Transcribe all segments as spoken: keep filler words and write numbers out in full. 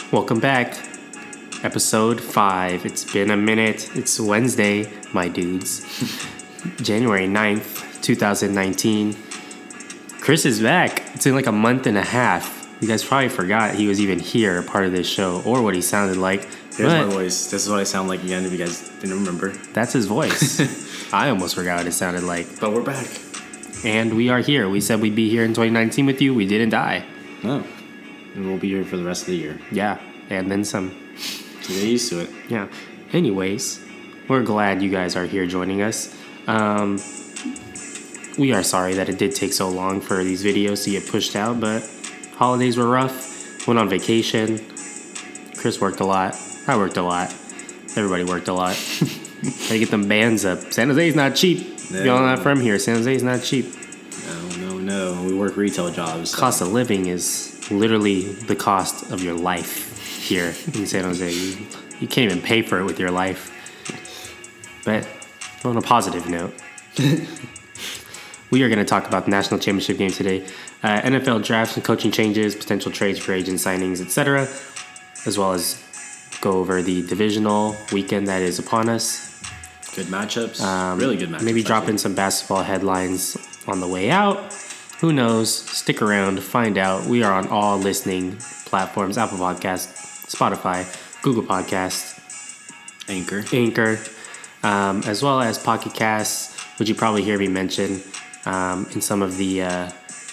Welcome back. Episode five. It's been a minute. It's Wednesday, my dudes. January ninth, twenty nineteen. Chris is back. It's in like a month and a half. You guys probably forgot he was even here, part of this show, or what he sounded like. Here's my voice. This is what I sound like again, if you guys didn't remember. That's his voice. I almost forgot what it sounded like. But we're back. And we are here. We said we'd be here in twenty nineteen with you. We didn't die. No. And we'll be here for the rest of the year. Yeah. And then some. So get used to it. Yeah. Anyways, we're glad you guys are here joining us. Um, we are sorry that it did take so long for these videos to get pushed out, but holidays were rough. Went on vacation. Chris worked a lot. I worked a lot. Everybody worked a lot. Gotta get them bands up. San Jose's not cheap. No. Y'all not from here. San Jose's not cheap. No, no, no. We work retail jobs. So. Cost of living is literally the cost of your life here in San Jose. You, you can't even pay for it with your life. But on a positive note, we are going to talk about the national championship game today. Uh, N F L drafts and coaching changes, potential trades for agent signings, et cetera, as well as go over the divisional weekend that is upon us. Good matchups. Um, really good matchups. Maybe drop actually. in some basketball headlines on the way out. Who knows? Stick around, find out. We are on all listening platforms: Apple Podcasts, Spotify, Google Podcasts, Anchor, Anchor, um, as well as Pocket Casts, which you probably hear me mention um, in some of the uh,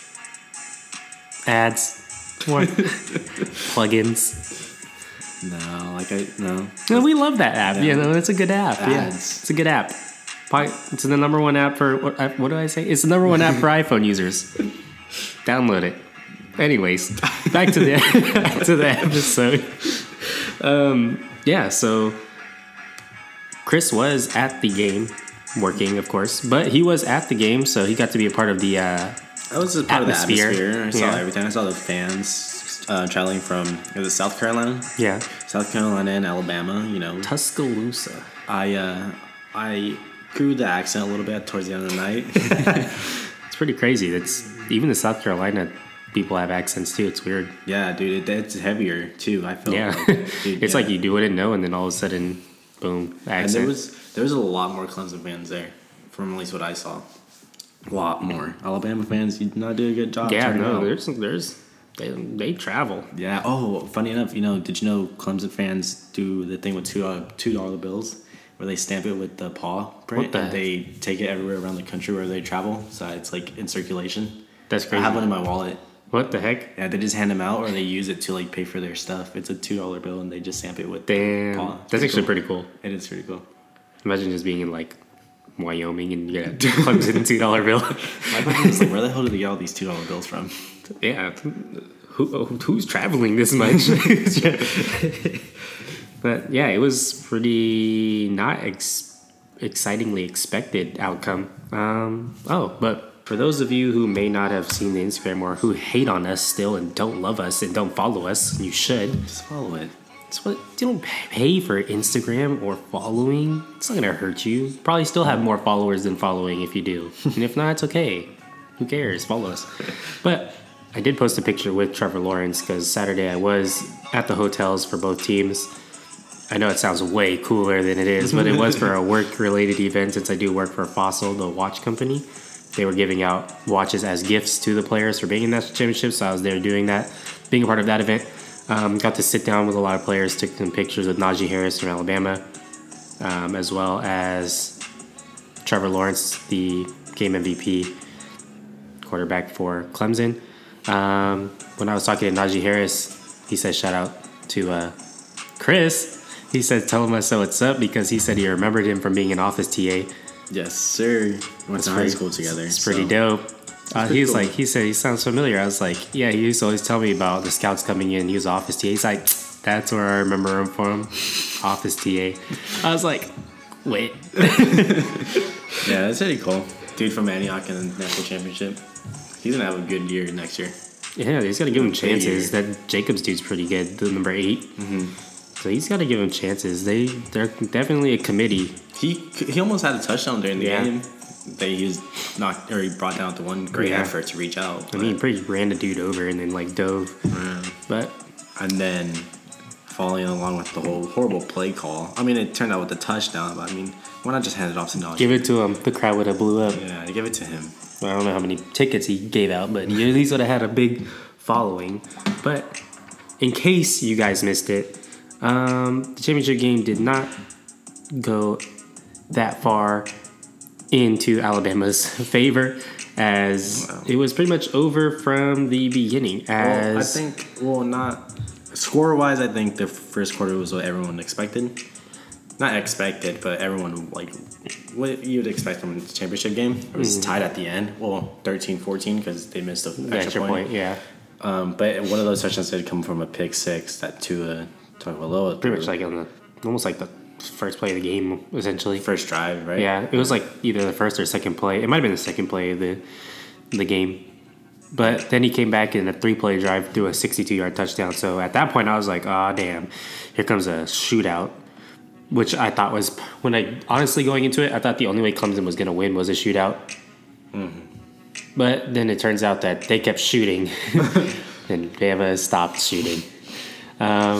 ads, or plugins. No, like I no. No, we love that app. Yeah. You know, it's a good app. Ads. Yeah, it's a good app. It's the number one app for what? What do I say? It's the number one app for iPhone users. Download it. Anyways, back to the back to the episode. Um, yeah, so Chris was at the game, working, of course, but he was at the game, so he got to be a part of the. Uh, I was a part atmosphere. of the atmosphere. I saw Yeah. everything. I saw the fans uh, traveling from was it South Carolina, yeah, South Carolina and Alabama. You know, Tuscaloosa. I uh, I grew the accent a little bit towards the end of the night. It's pretty crazy. That's even the South Carolina people have accents too. It's weird. Yeah, dude, it, it's heavier too. I feel. Yeah, like, dude, it's yeah. like you do it and know, and then all of a sudden, boom, accent. And there was there was a lot more Clemson fans there, from at least what I saw. A lot more Alabama fans. You did not do a good job. yeah, turning no, out. there's there's they they travel. Yeah. Oh, funny enough, you know, did you know Clemson fans do the thing with two uh, two dollar bills, where they stamp it with the paw print, What the and heck? they take it everywhere around the country where they travel. So it's like in circulation. That's I crazy. have one in my wallet. What the heck? Yeah, they just hand them out, or they use it to like pay for their stuff. It's a two dollar bill, and they just stamp it with Damn, paw. that's actually pretty cool. It is pretty cool. Imagine just being in like Wyoming and you get a Clemson two dollar bill. My question is like, where the hell did they get all these two dollar bills from? Yeah, who who's traveling this much? But yeah, it was pretty not ex- excitingly expected outcome. Um, oh, but for those of you who may not have seen the Instagram or who hate on us still and don't love us and don't follow us, you should. Just follow it. It's what you don't pay for Instagram or following. It's not gonna hurt you. Probably still have more followers than following if you do. And if not, it's okay. Who cares? Follow us. But I did post a picture with Trevor Lawrence because Saturday I was at the hotels for both teams. I know it sounds way cooler than it is, but it was for a work-related event since I do work for Fossil, the watch company. They were giving out watches as gifts to the players for being in national championships, so I was there doing that, being a part of that event. Um, got to sit down with a lot of players, took some pictures with Najee Harris from Alabama, um, as well as Trevor Lawrence, the game M V P quarterback for Clemson. Um, when I was talking to Najee Harris, he said shout out to uh, Chris. He said tell him I said what's up because he said he remembered him from being an office T A. Yes, sir. Went to high school together. It's pretty so. dope. Uh, pretty he was cool. like, he said he sounds familiar. I was like, yeah, he used to always tell me about the scouts coming in. He was office T A. He's like, that's where I remember him from, office T A. I was like, wait. Yeah, that's pretty cool. Dude from Antioch in the national championship. He's gonna have a good year next year. Yeah, he's got to give him Big chances. year. That Jacobs dude's pretty good, the number eight. Mm-hmm. So he's got to give him chances. They they're definitely a committee. He he almost had a touchdown during the Yeah. game. That he was knocked or he brought down the one great Yeah. effort to reach out. I mean, he pretty ran the dude over and then like dove. Yeah. But And then following along with the whole horrible play call. I mean, it turned out with the touchdown, but I mean, why not just hand it off to Najee? Give it to him. The crowd would have blew up. Yeah, give it to him. I don't know how many tickets he gave out, but he at least would have had a big following. But in case you guys missed it, um, the championship game did not go that far into Alabama's favor, as wow. it was pretty much over from the beginning. As well, I think, well, not score-wise, I think the first quarter was what everyone expected. Not expected, but everyone, like, what you'd expect from a championship game. It was mm-hmm. tied at the end. Well, thirteen fourteen because they missed an extra, extra point. point. Yeah. Um, but one of those touchdowns did come from a pick six that Tua Tagovailoa. Pretty much like on the, almost like the first play of the game, essentially. First drive, right? Yeah, it was like either the first or second play. It might have been the second play of the the game. But then he came back in a three-play drive, threw a sixty-two-yard touchdown. So at that point, I was like, oh, damn, here comes a shootout. Which I thought was, when I, honestly going into it, I thought the only way Clemson was going to win was a shootout. Mm-hmm. But then it turns out that they kept shooting, and Bama stopped shooting. Um,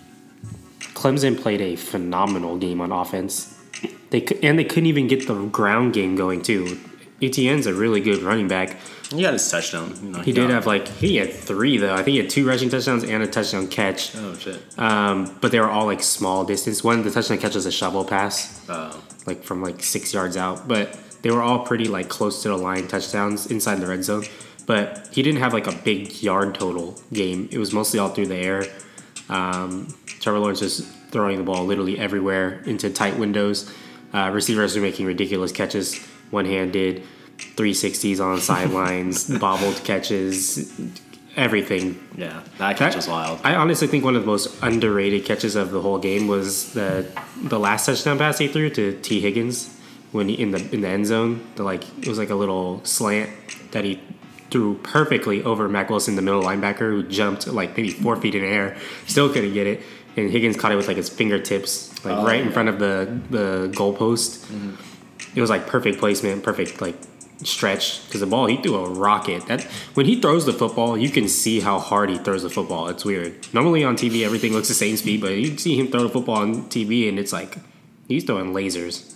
Clemson played a phenomenal game on offense. They And they couldn't even get the ground game going, too. Etienne's a really good running back. He had his touchdown. You know, he, he did have like he had three though. I think he had two rushing touchdowns and a touchdown catch. Oh shit! Um, but they were all like small distance. One, the touchdown catch was a shovel pass, oh. like from like six yards out. But they were all pretty like close to the line touchdowns inside the red zone. But he didn't have like a big yard total game. It was mostly all through the air. Um, Trevor Lawrence was throwing the ball literally everywhere into tight windows. Uh, receivers were making ridiculous catches, one-handed. three sixties on sidelines, bobbled catches, everything. Yeah, that catch was wild. I honestly think one of the most underrated catches of the whole game was the the last touchdown pass he threw to T. Higgins when he, in the in the end zone. The like it was like a little slant that he threw perfectly over Mack Wilson, the middle linebacker, who jumped like maybe four feet in the air, still couldn't get it, and Higgins caught it with like his fingertips, like oh, right yeah. in front of the the goalpost. Mm-hmm. It was like perfect placement, perfect like. Stretch because the ball he threw a rocket. That when he throws the football, you can see how hard he throws the football. It's weird. Normally on T V, everything looks the same speed, but you see him throw the football on T V, and it's like he's throwing lasers.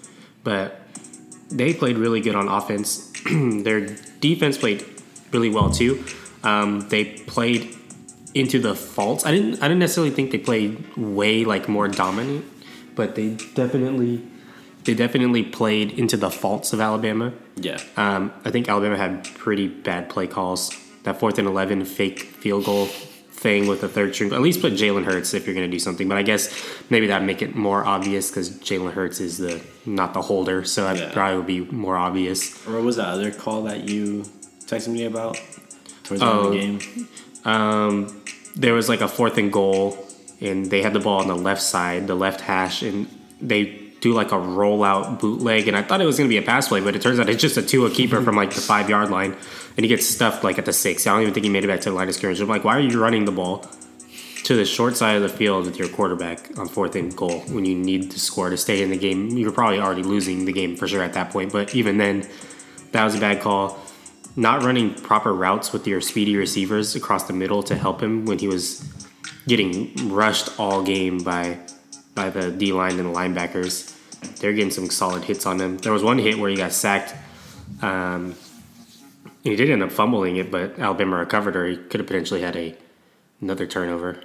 But they played really good on offense. Their defense played really well too. Um, they played into the faults. I didn't. I didn't necessarily think they played way like more dominant, but they definitely. They definitely played into the faults of Alabama. Yeah. Um, I think Alabama had pretty bad play calls. That fourth and eleven fake field goal thing with the third string. At least put Jalen Hurts if you're going to do something. But I guess maybe that'd make it more obvious because Jalen Hurts is the not the holder. So that yeah. probably would be more obvious. Or what was that other call that you texted me about towards the end of the game? Um, there was like a fourth and goal, and they had the ball on the left side, the left hash, and they do like a rollout bootleg, and I thought it was going to be a pass play, but it turns out it's just a Tua keeper from like the five yard line, and he gets stuffed like at the six. I don't even think he made it back to the line of scrimmage. I'm like, why are you running the ball to the short side of the field with your quarterback on fourth and goal when you need to score to stay in the game? You're probably already losing the game for sure at that point, but even then, that was a bad call. Not running proper routes with your speedy receivers across the middle to help him when he was getting rushed all game by by the D-line and the linebackers. They're getting some solid hits on him. There was one hit where he got sacked. Um, and he did end up fumbling it, but Alabama recovered, or he could have potentially had a another turnover.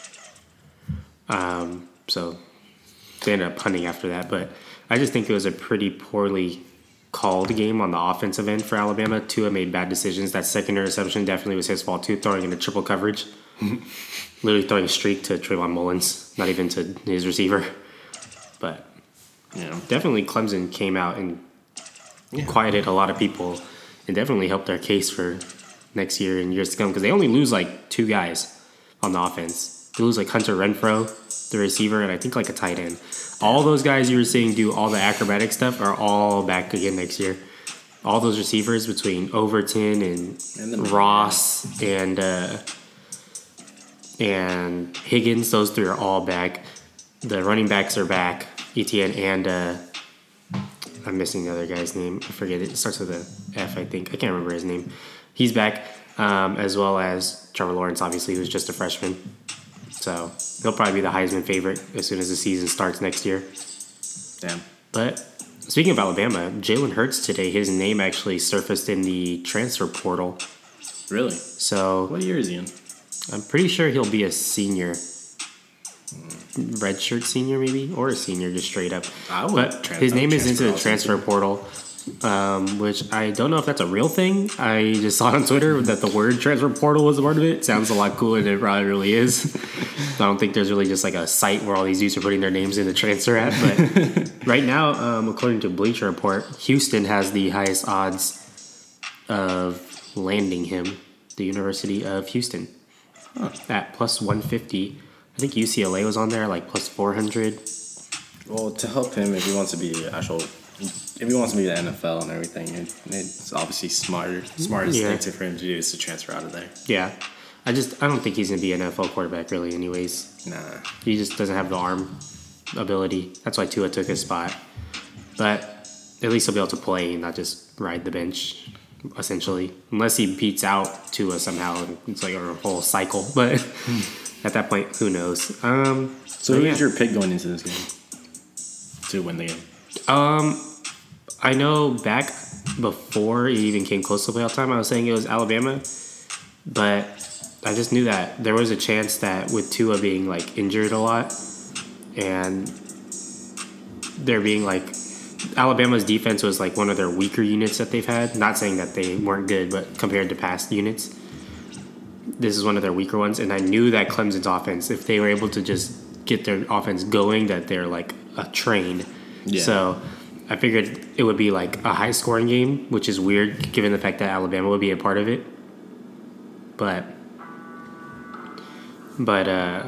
Um, so they ended up punting after that. But I just think it was a pretty poorly called game on the offensive end for Alabama. Tua made bad decisions. That second interception definitely was his fault too, throwing into triple coverage. Literally throwing a streak to Trayvon Mullins, not even to his receiver. But yeah, definitely Clemson came out and yeah. quieted a lot of people and definitely helped their case for next year and years to come because they only lose like two guys on the offense. They lose like Hunter Renfrow, the receiver, and I think like a tight end. All those guys you were seeing do all the acrobatic stuff are all back again next year. All those receivers between Overton and, and Ross and uh, and Higgins, those three are all back. The running backs are back. Etienne and uh, I'm missing the other guy's name. I forget it. It starts with a F, I think. I can't remember his name. He's back, um, as well as Trevor Lawrence, obviously, who's just a freshman. So he'll probably be the Heisman favorite as soon as the season starts next year. Damn. But speaking of Alabama, Jalen Hurts today, his name actually surfaced in the transfer portal. Really? So What year is he in? I'm pretty sure he'll be a senior. Redshirt senior, maybe? Or a senior, just straight up. I would But trans- his I would name is into transfer the transfer portal, um, which I don't know if that's a real thing. I just saw on Twitter that the word transfer portal was a part of it. Sounds a lot cooler than it probably really is. I don't think there's really just like a site where all these dudes are putting their names in the transfer at. But right now, um, according to Bleacher Report, Houston has the highest odds of landing him, the University of Houston, Huh. at plus one fifty. I think U C L A was on there, like plus four hundred. Well, to help him, if he wants to be actual, if he wants to be the N F L and everything, it, it's obviously smarter. Smartest Yeah. thing for him to do is to transfer out of there. Yeah. I just, I don't think he's going to be an N F L quarterback, really, anyways. Nah. He just doesn't have the arm ability. That's why Tua took his spot. But at least he'll be able to play and not just ride the bench, essentially. Unless he beats out Tua somehow. It's like a whole cycle. But at that point, who knows? Um, So but who's yeah. your pick going into this game to win the game? Um, I know back before it even came close to playoff time, I was saying it was Alabama. But I just knew that there was a chance that with Tua being like injured a lot and there being like Alabama's defense was like one of their weaker units that they've had. Not saying that they weren't good, but compared to past units, this is one of their weaker ones. And I knew that Clemson's offense, if they were able to just get their offense going, that they're like a train. Yeah. So I figured it would be like a high scoring game, which is weird given the fact that Alabama would be a part of it. But But uh,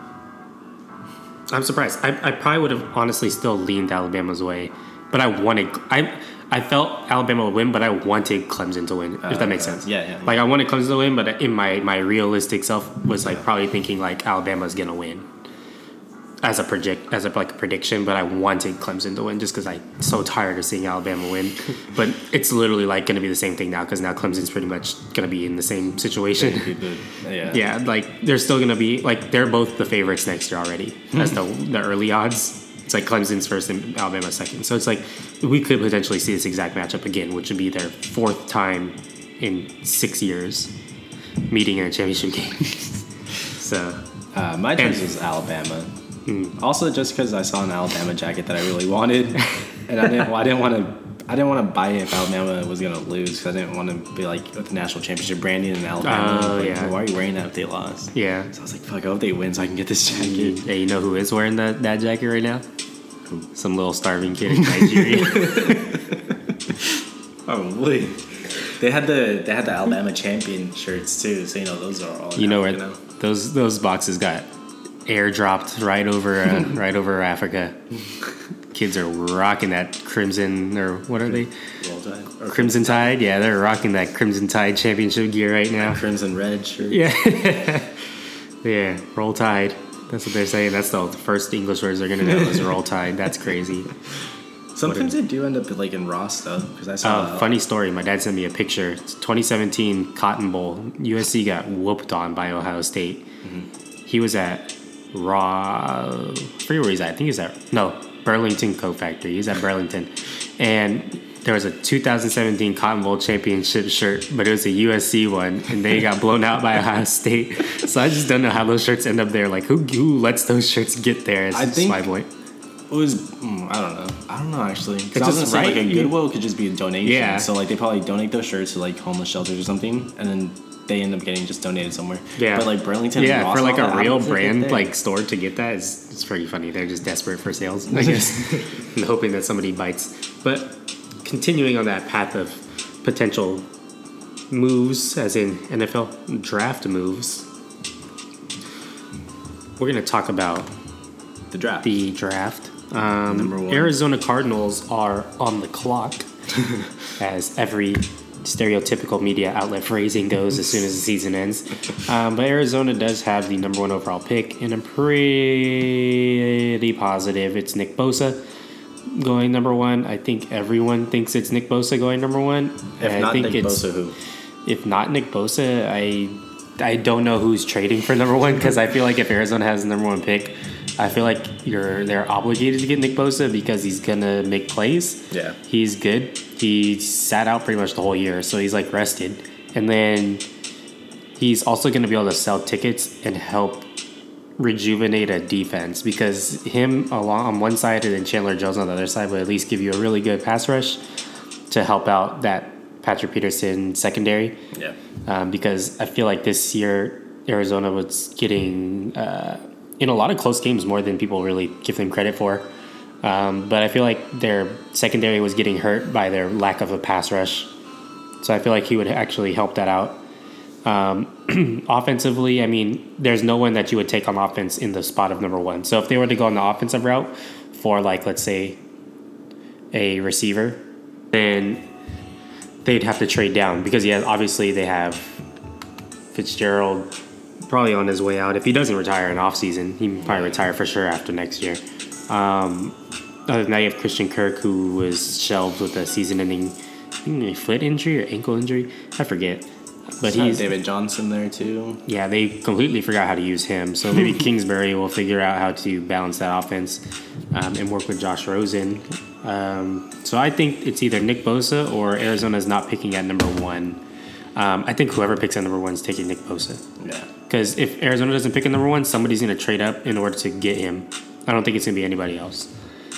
I'm surprised. I, I probably would have honestly still leaned Alabama's way, but I wanted. I I felt Alabama would win, but I wanted Clemson to win. If Uh, that makes sense. yeah, yeah. Like I wanted Clemson to win, but in my my realistic self was like probably thinking like Alabama's gonna win as a project as a like a prediction. But I wanted Clemson to win just because I'm so tired of seeing Alabama win. But it's literally like gonna be the same thing now because now Clemson's pretty much gonna be in the same situation. Yeah. Yeah, like they're still gonna be like they're both the favorites next year already. That's the the early odds. It's like Clemson's first and Alabama's second. So it's like we could potentially see this exact matchup again, which would be their fourth time in six years meeting in a championship game. So Uh, my choice And- was Alabama. Mm. Also, just because I saw an Alabama jacket that I really wanted, and I didn't, I didn't want to, I didn't want to buy it if Alabama was gonna lose, because I didn't want to be like with the national championship branding in Alabama. Oh, like, yeah. Why are you wearing that if they lost? yeah. So I was like, fuck, I hope they win so I can get this jacket. Hey, you know who is wearing that, that jacket right now? Some little starving kid in Nigeria. Oh, wait. They had the they had the Alabama champion shirts too, so you know those are all. You know where you know. those those boxes got airdropped right over uh, right over Africa. Kids are rocking that crimson or what are they? Roll Tide. Or Crimson Tide. Yeah, they're rocking that Crimson Tide championship gear right now. crimson red shirt. Yeah, yeah. Roll Tide. That's what they're saying. That's the first English words they're gonna know is Roll Tide. That's crazy. Sometimes they do end up like in Ross stuff because I saw. Uh, funny story. My dad sent me a picture. It's twenty seventeen Cotton Bowl. U S C got whooped on by Ohio State. Mm-hmm. He was at Raw. I forget where he's at. I think he was at no Burlington Coat Factory. He's at Burlington, and there was a two thousand seventeen Cotton Bowl championship shirt, but it was a U S C one, and they got blown out by Ohio State. So I just don't know how those shirts end up there. Like who who lets those shirts get there? Is I think- my point. It was mm, I don't know. I don't know actually. 'Cause It's I was just gonna say, right. like a Goodwill could just be a donation. Yeah. So like they probably donate those shirts to like homeless shelters or something, and then they end up getting just donated somewhere. Yeah. But like Burlington. and Yeah, Ross for like and all a that, real how does it get brand there? like store to get that is it's pretty funny. They're just desperate for sales, I guess, and hoping that somebody bites. But continuing on that path of potential moves, as in N F L draft moves, we're gonna talk about the draft. the draft. Um, Number one. Arizona Cardinals are on the clock, as every stereotypical media outlet phrasing goes as soon as the season ends. Um, but Arizona does have the number one overall pick, and I'm pretty positive it's Nick Bosa going number one. I think everyone thinks it's Nick Bosa going number one. if And not I think Nick it's, Bosa, who? If not Nick Bosa, I I don't know who's trading for number one because I feel like if Arizona has the number one pick, I feel like you're they're obligated to get Nick Bosa because he's gonna make plays. Yeah. He's good. He sat out pretty much the whole year, so he's like rested. And then he's also gonna be able to sell tickets and help rejuvenate a defense because him along on one side and then Chandler Jones on the other side would at least give you a really good pass rush to help out that Patrick Peterson secondary. Yeah. Um, because I feel like this year Arizona was getting uh, in a lot of close games more than people really give them credit for. Um, but I feel like their secondary was getting hurt by their lack of a pass rush. So I feel like he would actually help that out. Um, offensively, I mean, there's no one that you would take on offense in the spot of number one. So if they were to go on the offensive route for, like, let's say, a receiver, then they'd have to trade down because, yeah, obviously they have Fitzgerald probably on his way out. If he doesn't retire in offseason, he can probably retire for sure after next year. Um, other than that, you have Christian Kirk, who was shelved with a season-ending I think a foot injury or ankle injury. I forget. But he's David Johnson there too. Yeah, they completely forgot how to use him. So maybe Kingsbury will figure out how to balance that offense um, and work with Josh Rosen. Um, so I think it's either Nick Bosa or Arizona's not picking at number one. Um, I think whoever picks at number one is taking Nick Bosa. Yeah. Because if Arizona doesn't pick at number one, somebody's going to trade up in order to get him. I don't think it's going to be anybody else.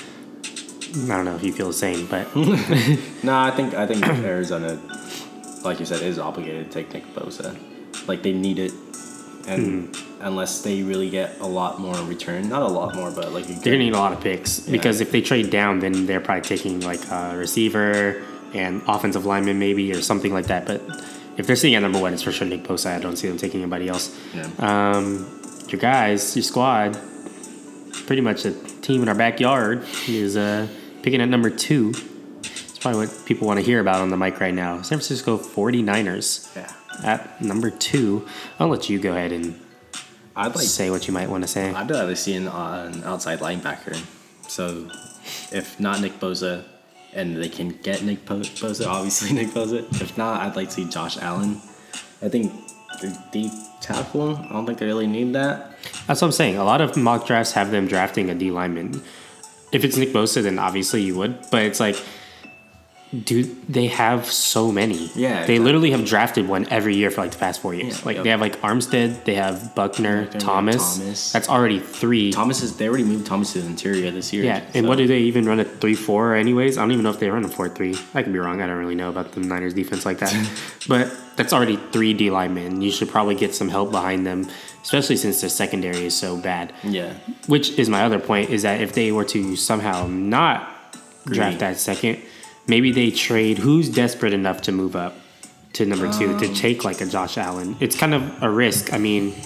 I don't know if you feel the same, but no, I think I think Arizona, like you said, is obligated to take Nick Bosa. Like they need it, and mm. unless they really get a lot more in return, not a lot more, but like a good, they're gonna need a lot of picks yeah. because if they trade down, then they're probably taking like a receiver and offensive lineman maybe or something like that. But if they're sitting at number one, it's for sure Nick Bosa. I don't see them taking anybody else. Yeah. Um, your guys, your squad, pretty much a team in our backyard is uh. picking at number two. It's probably what people want to hear about on the mic right now. San Francisco forty-niners. Yeah. At number two. I'll let you go ahead and I'd like say what you might want to say. I'd rather see an, uh, an outside linebacker. So if not Nick Bosa, and they can get Nick Bosa, obviously Nick Bosa. If not, I'd like to see Josh Allen. I think the deep tackle, I don't think they really need that. That's what I'm saying. A lot of mock drafts have them drafting a D lineman. If it's Nick Bosa, then obviously you would. But it's like, dude, they have so many. Yeah. They exactly. literally have drafted one every year for like the past four years. Yeah, like yep. they have like Armstead, they have Buckner, Buckner Thomas. Thomas. That's already three. Thomas is they already moved Thomas to the interior this year. Yeah, and so. what do they even run a three four anyways? I don't even know if they run a four three. I could be wrong. I don't really know about the Niners defense like that. But that's already three D linemen. You should probably get some help behind them, especially since their secondary is so bad. Yeah. Which is my other point, is that if they were to somehow not Greedy. draft that second, maybe they trade who's desperate enough to move up to number two um, to take like a Josh Allen. It's kind of a risk. I mean,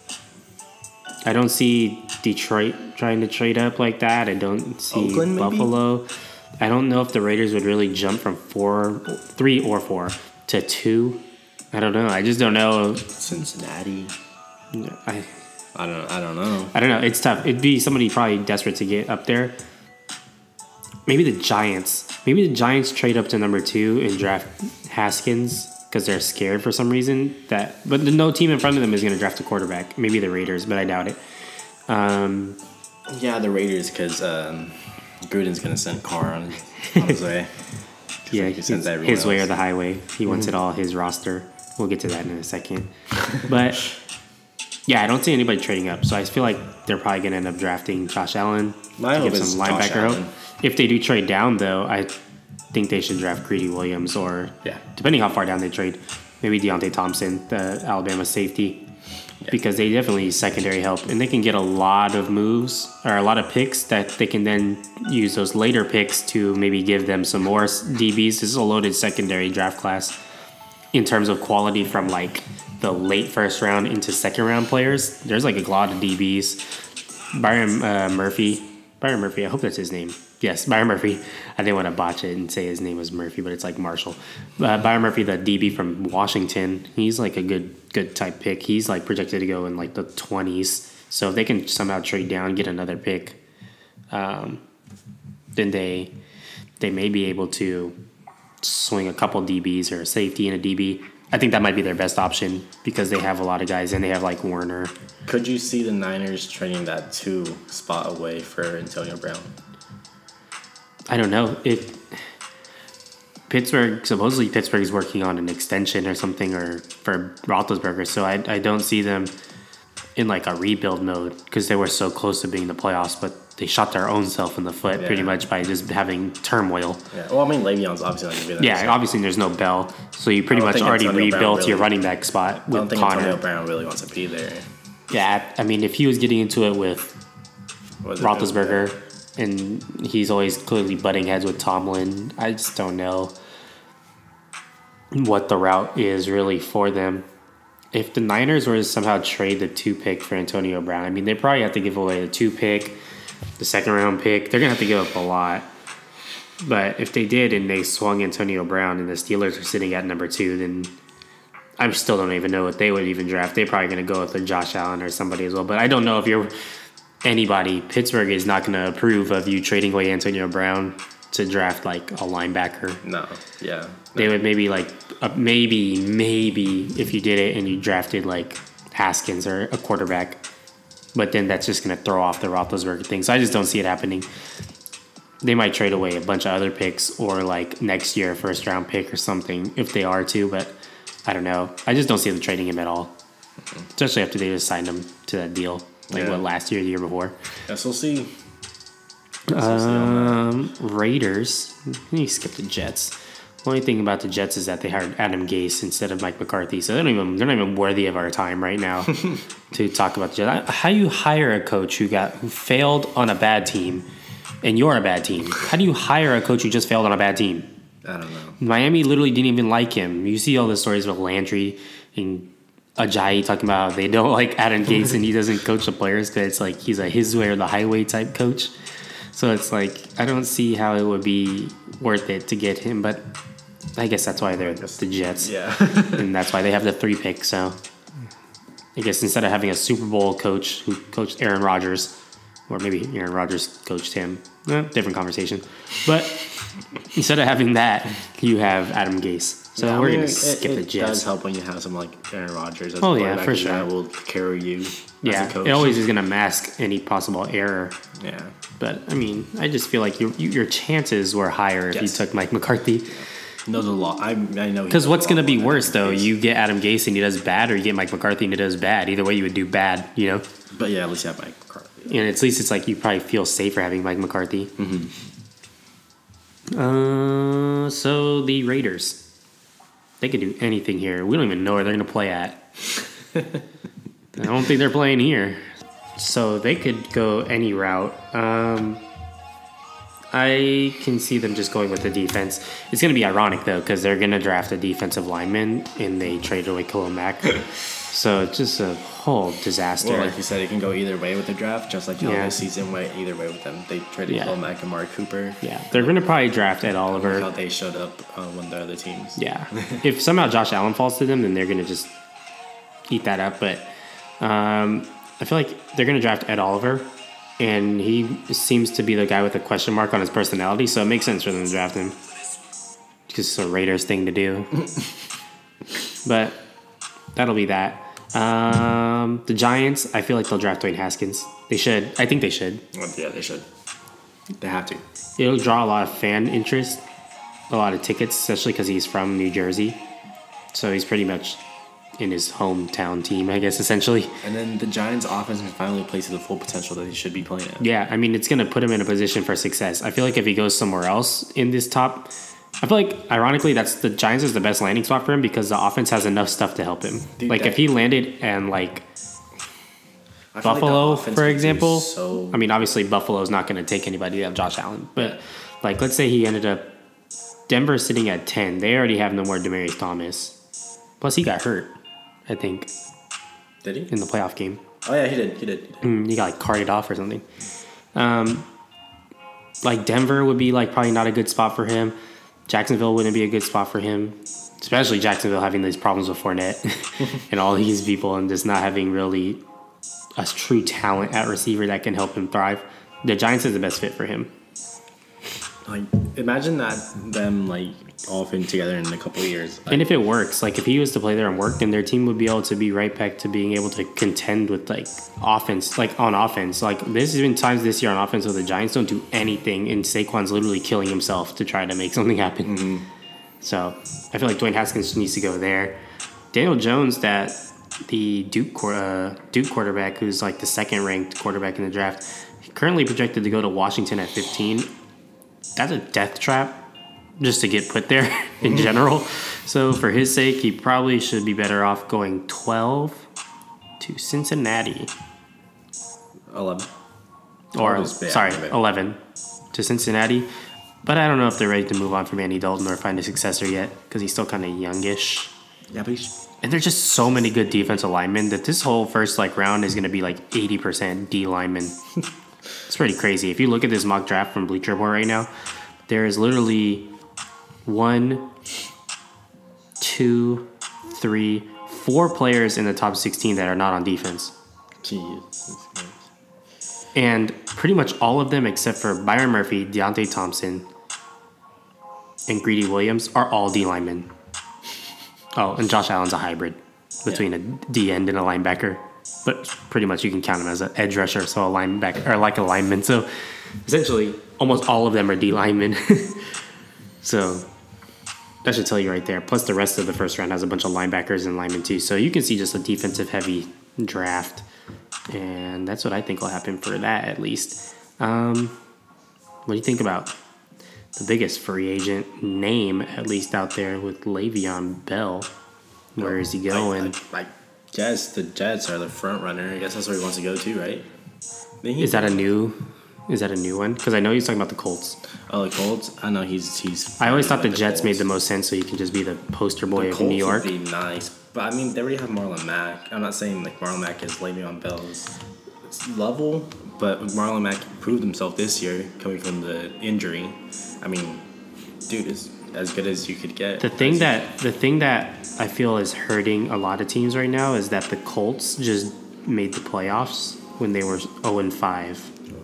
I don't see Detroit trying to trade up like that. I don't see Oakland, Buffalo. Maybe? I don't know if the Raiders would really jump from four, three or four to two. I don't know. I just don't know. Cincinnati. I I don't. I don't know. I don't know. It's tough. It'd be somebody probably desperate to get up there. Maybe the Giants. Maybe the Giants trade up to number two and draft Haskins because they're scared for some reason. That, but no team in front of them is going to draft a quarterback. Maybe the Raiders, but I doubt it. Um, yeah, the Raiders because um, Gruden's going to send Carr on, on his way. Yeah, he his, his way or the highway. He wants mm-hmm. it all, his roster. We'll get to that in a second. But, yeah, I don't see anybody trading up. So I feel like they're probably going to end up drafting Josh Allen My to hope get is some linebacker help. If they do trade down, though, I think they should draft Greedy Williams or, yeah. depending how far down they trade, maybe Deontay Thompson, the Alabama safety. Yeah. Because they definitely need secondary help. And they can get a lot of moves or a lot of picks that they can then use those later picks to maybe give them some more D Bs. This is a loaded secondary draft class in terms of quality from like the late first round into second round players. There's like a lot of D Bs. Byron uh, Murphy. Byron Murphy, I hope that's his name. Yes, Byron Murphy. I didn't want to botch it and say his name was Murphy, but it's like Marshall. Uh, Byron Murphy, the D B from Washington, he's like a good good type pick. He's like projected to go in like the twenties. So if they can somehow trade down, get another pick, um, then they they may be able to swing a couple D Bs or a safety and a D B I think that might be their best option because they have a lot of guys and they have like Warner. Could you see the Niners trading that two spot away for Antonio Brown? I don't know. It Pittsburgh supposedly Pittsburgh is working on an extension or something or for Roethlisberger, so I I don't see them in like a rebuild mode because they were so close to being the playoffs, but they shot their own self in the foot Yeah. pretty much by just having turmoil. Yeah. Well, I mean, Le'Veon's obviously not gonna be there. Yeah, so obviously there's no Bell, so you pretty I don't much think already Antonio Brown rebuilt really- your running back spot I don't with think Connor. Antonio Brown really wants to be there. Yeah, I mean, if he was getting into it with Was it- Roethlisberger, and he's always clearly butting heads with Tomlin, I just don't know what the route is really for them. If the Niners were to somehow trade the two pick for Antonio Brown, I mean, they probably have to give away the two pick, the second round pick. They're going to have to give up a lot. But if they did and they swung Antonio Brown and the Steelers are sitting at number two, then I still don't even know what they would even draft. They're probably going to go with a Josh Allen or somebody as well. But I don't know if you're anybody. Pittsburgh is not going to approve of you trading away Antonio Brown to draft like a linebacker. No. Yeah. They would maybe like uh, maybe maybe if you did it and you drafted like Haskins or a quarterback, but then that's just going to throw off the Roethlisberger thing. So I just don't see it happening. They might trade away a bunch of other picks or like next year a first round pick or something if they are to, but I don't know. I just don't see them trading him at all, especially after they just signed him to that deal like Yeah. what last year, the year before. Yes, we'll see. Guess we'll see on that. Um, Raiders. Let me skip the Jets. The only thing about the Jets is that they hired Adam Gase instead of Mike McCarthy, so they don't even they're not even worthy of our time right now to talk about the Jets. How do you hire a coach who got who failed on a bad team, and you're a bad team? How do you hire a coach who just failed on a bad team? I don't know. Miami literally didn't even like him. You see all the stories with Landry and Ajayi talking about how they don't like Adam Gase and he doesn't coach the players because it's like he's a his way or the highway type coach. So it's like I don't see how it would be worth it to get him, but I guess that's why they're the Jets. Yeah. And that's why they have the three pick. So I guess instead of having a Super Bowl coach who coached Aaron Rodgers, or maybe Aaron Rodgers coached him, eh, different conversation. But instead of having that, you have Adam Gase. So Yeah, I we're mean, gonna it- skip it, the It does Jets. help when you have someone like Aaron Rodgers. As Oh, a yeah, quarterback for and sure. That will carry you. Yeah, as a coach. it always is gonna mask any possible error. Yeah. But I mean, I just feel like your your chances were higher if you Yes. took Mike McCarthy. Knows a lot. I I know. Because what's going to be to worse, though? You get Adam Gase and he does bad, or you get Mike McCarthy and he does bad. Either way, you would do bad, you know? But yeah, at least you have Mike McCarthy. And at least it's like you probably feel safer having Mike McCarthy. Mm-hmm. Uh, so the Raiders. They could do anything here. We don't even know where they're going to play at. I don't think they're playing here. So they could go any route. Um, I can see them just going with the defense. It's going to be ironic, though, because they're going to draft a defensive lineman, and they traded away Khalil Mack. So it's just a whole disaster. Well, like you said, it can go either way with the draft, just like you know, Yeah. this season went either way with them. They traded Yeah. Khalil Mack and Mark Cooper. Yeah, they're going to probably draft Ed How Oliver. they showed up uh, when the other teams. Yeah. If somehow Josh Allen falls to them, then they're going to just eat that up. But um, I feel like they're going to draft Ed Oliver, and he seems to be the guy with a question mark on his personality, so it makes sense for them to draft him. Because it's a Raiders thing to do. But that'll be that. Um, the Giants, I feel like they'll draft Dwayne Haskins. They should. I think they should. Well, yeah, they should. They have to. It'll draw a lot of fan interest, a lot of tickets, especially because he's from New Jersey. So he's pretty much in his hometown team, I guess, essentially. And then the Giants' offense can finally play to the full potential that he should be playing at. Yeah, I mean, it's going to put him in a position for success. I feel like if he goes somewhere else in this top, I feel like, ironically, that's the Giants is the best landing spot for him because the offense has enough stuff to help him. Dude, like, that- if he landed and, like, I feel like Buffalo, the offense for would do example. So I mean, obviously, Buffalo's not going to take anybody of Josh Allen. But, like, let's say he ended up Denver sitting at ten. They already have no more Demaryius Thomas. Plus, he got hurt, I think, did he? in the playoff game. Oh yeah, he did. He did. He did. Mm, he got, like, carted off or something. Um, like, Denver would be, like, probably not a good spot for him. Jacksonville wouldn't be a good spot for him. Especially Jacksonville having these problems with Fournette and all these people and just not having really a true talent at receiver that can help him thrive. The Giants is the best fit for him. Like, imagine that them like all fitting together in a couple of years. Like, And if it works, like if he was to play there and work, then their team would be able to be right back to being able to contend with like offense, like on offense. Like there's been times this year on offense where the Giants don't do anything, and Saquon's literally killing himself to try to make something happen. Mm-hmm. So I feel like Dwayne Haskins needs to go there. Daniel Jones, that the Duke uh, Duke quarterback, who's like the second ranked quarterback in the draft, currently projected to go to Washington at fifteen. That's a death trap just to get put there in general. So for his sake, he probably should be better off going twelve to Cincinnati. eleven. Or, sorry, eleven to Cincinnati. But I don't know if they're ready to move on from Andy Dalton or find a successor yet because he's still kind of youngish. Yeah, but he's... And there's just so many good defensive linemen that this whole first like round is going to be like eighty percent D linemen. It's pretty crazy. If you look at this mock draft from Bleacher Report right now, there is literally one, two, three, four players in the top sixteen that are not on defense. Jeez. And pretty much all of them except for Byron Murphy, Deontay Thompson, and Greedy Williams are all D linemen. Oh, and Josh Allen's a hybrid between yeah. a D end and a linebacker. But pretty much you can count him as an edge rusher, so a linebacker, or like a lineman. So essentially, almost all of them are D linemen. So that should tell you right there. Plus the rest of the first round has a bunch of linebackers and linemen too. So you can see just a defensive heavy draft. And that's what I think will happen for that at least. Um, what do you think about the biggest free agent name, at least out there, with Le'Veon Bell? Where is he going? I, I, I guess the Jets are the front runner. I guess that's where he wants to go to, right? Is that a new? Is that a new one? Because I know he's talking about the Colts. Oh, the Colts. I know he's he's. I always thought the Jets made the most sense, so he can just be the poster boy of New York. Would be nice, but I mean they already have Marlon Mack. I'm not saying like Marlon Mack is Le'Veon Bell's level, but Marlon Mack proved himself this year coming from the injury. I mean, dude is as good as you could get. The thing that the thing that I feel is hurting a lot of teams right now is that the Colts just made the playoffs when they were oh and five.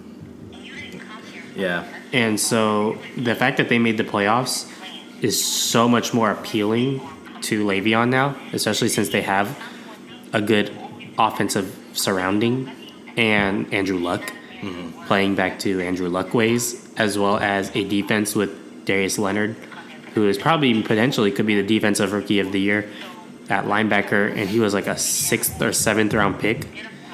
Yeah. And so the fact that they made the playoffs is so much more appealing to Le'Veon now, especially since they have a good offensive surrounding and Andrew Luck, mm-hmm. playing back to Andrew Luck ways, as well as a defense with Darius Leonard, who is probably potentially could be the defensive rookie of the year at linebacker, and he was like a sixth or seventh round pick.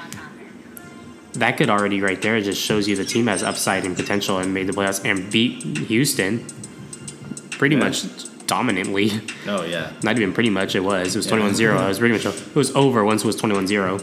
That could already right there just shows you the team has upside and potential and made the playoffs and beat Houston pretty yeah. much dominantly. Oh, yeah. Not even pretty much, it was. It was twenty-one zero. It was pretty much, it was over once it was twenty-one zero.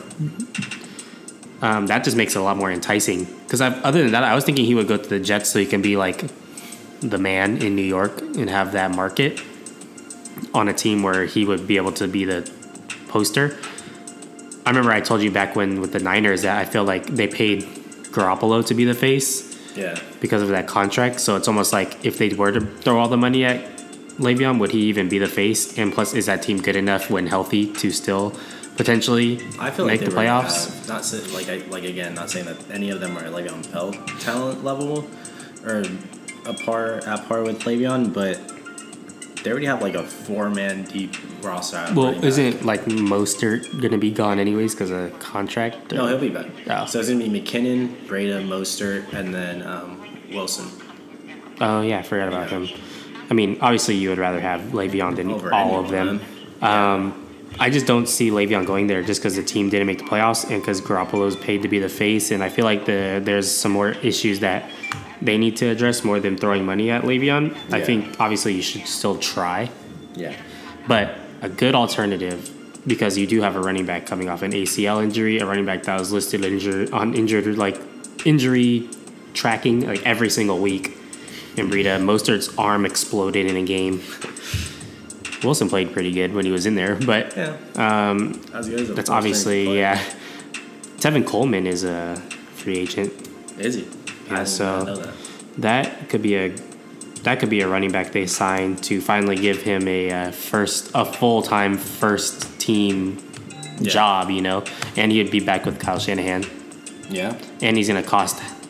Um, that just makes it a lot more enticing. Because other than that, I was thinking he would go to the Jets so he can be like the man in New York and have that market on a team where he would be able to be the poster. I remember I told you back when with the Niners that I feel like they paid Garoppolo to be the face. Yeah. Because of that contract. So it's almost like if they were to throw all the money at Le'Veon, would he even be the face? And plus, is that team good enough when healthy to still potentially I feel make like the playoffs? Have, not say, like I, like again, not saying that any of them are Le'Veon Bell talent level or a par at par with Le'Veon, but they already have like a four man deep roster. Well, isn't like Mostert going to be gone anyways because of contract? Or? No, he'll be back. Oh. So it's going to be McKinnon, Breda, Mostert, and then um, Wilson. Oh, yeah, I forgot about yeah. him. I mean, obviously you would rather have Le'Veon than Over all of them. them. Yeah. Um, I just don't see Le'Veon going there just because the team didn't make the playoffs and because Garoppolo's paid to be the face. And I feel like the there's some more issues that they need to address more than throwing money at Le'Veon. Yeah. I think obviously you should still try. Yeah. But a good alternative, because you do have a running back coming off an A C L injury, a running back that was listed injured on injured like injury tracking like every single week. And Breda, Mostert's arm exploded in a game. Wilson played pretty good when he was in there, but yeah. um, as good as that's obviously yeah. Tevin Coleman is a free agent. Is he? Yeah, I so know that. that could be a that could be a running back they sign to finally give him a uh, first a full time first team yeah. job, you know, and he'd be back with Kyle Shanahan. Yeah, and he's gonna cost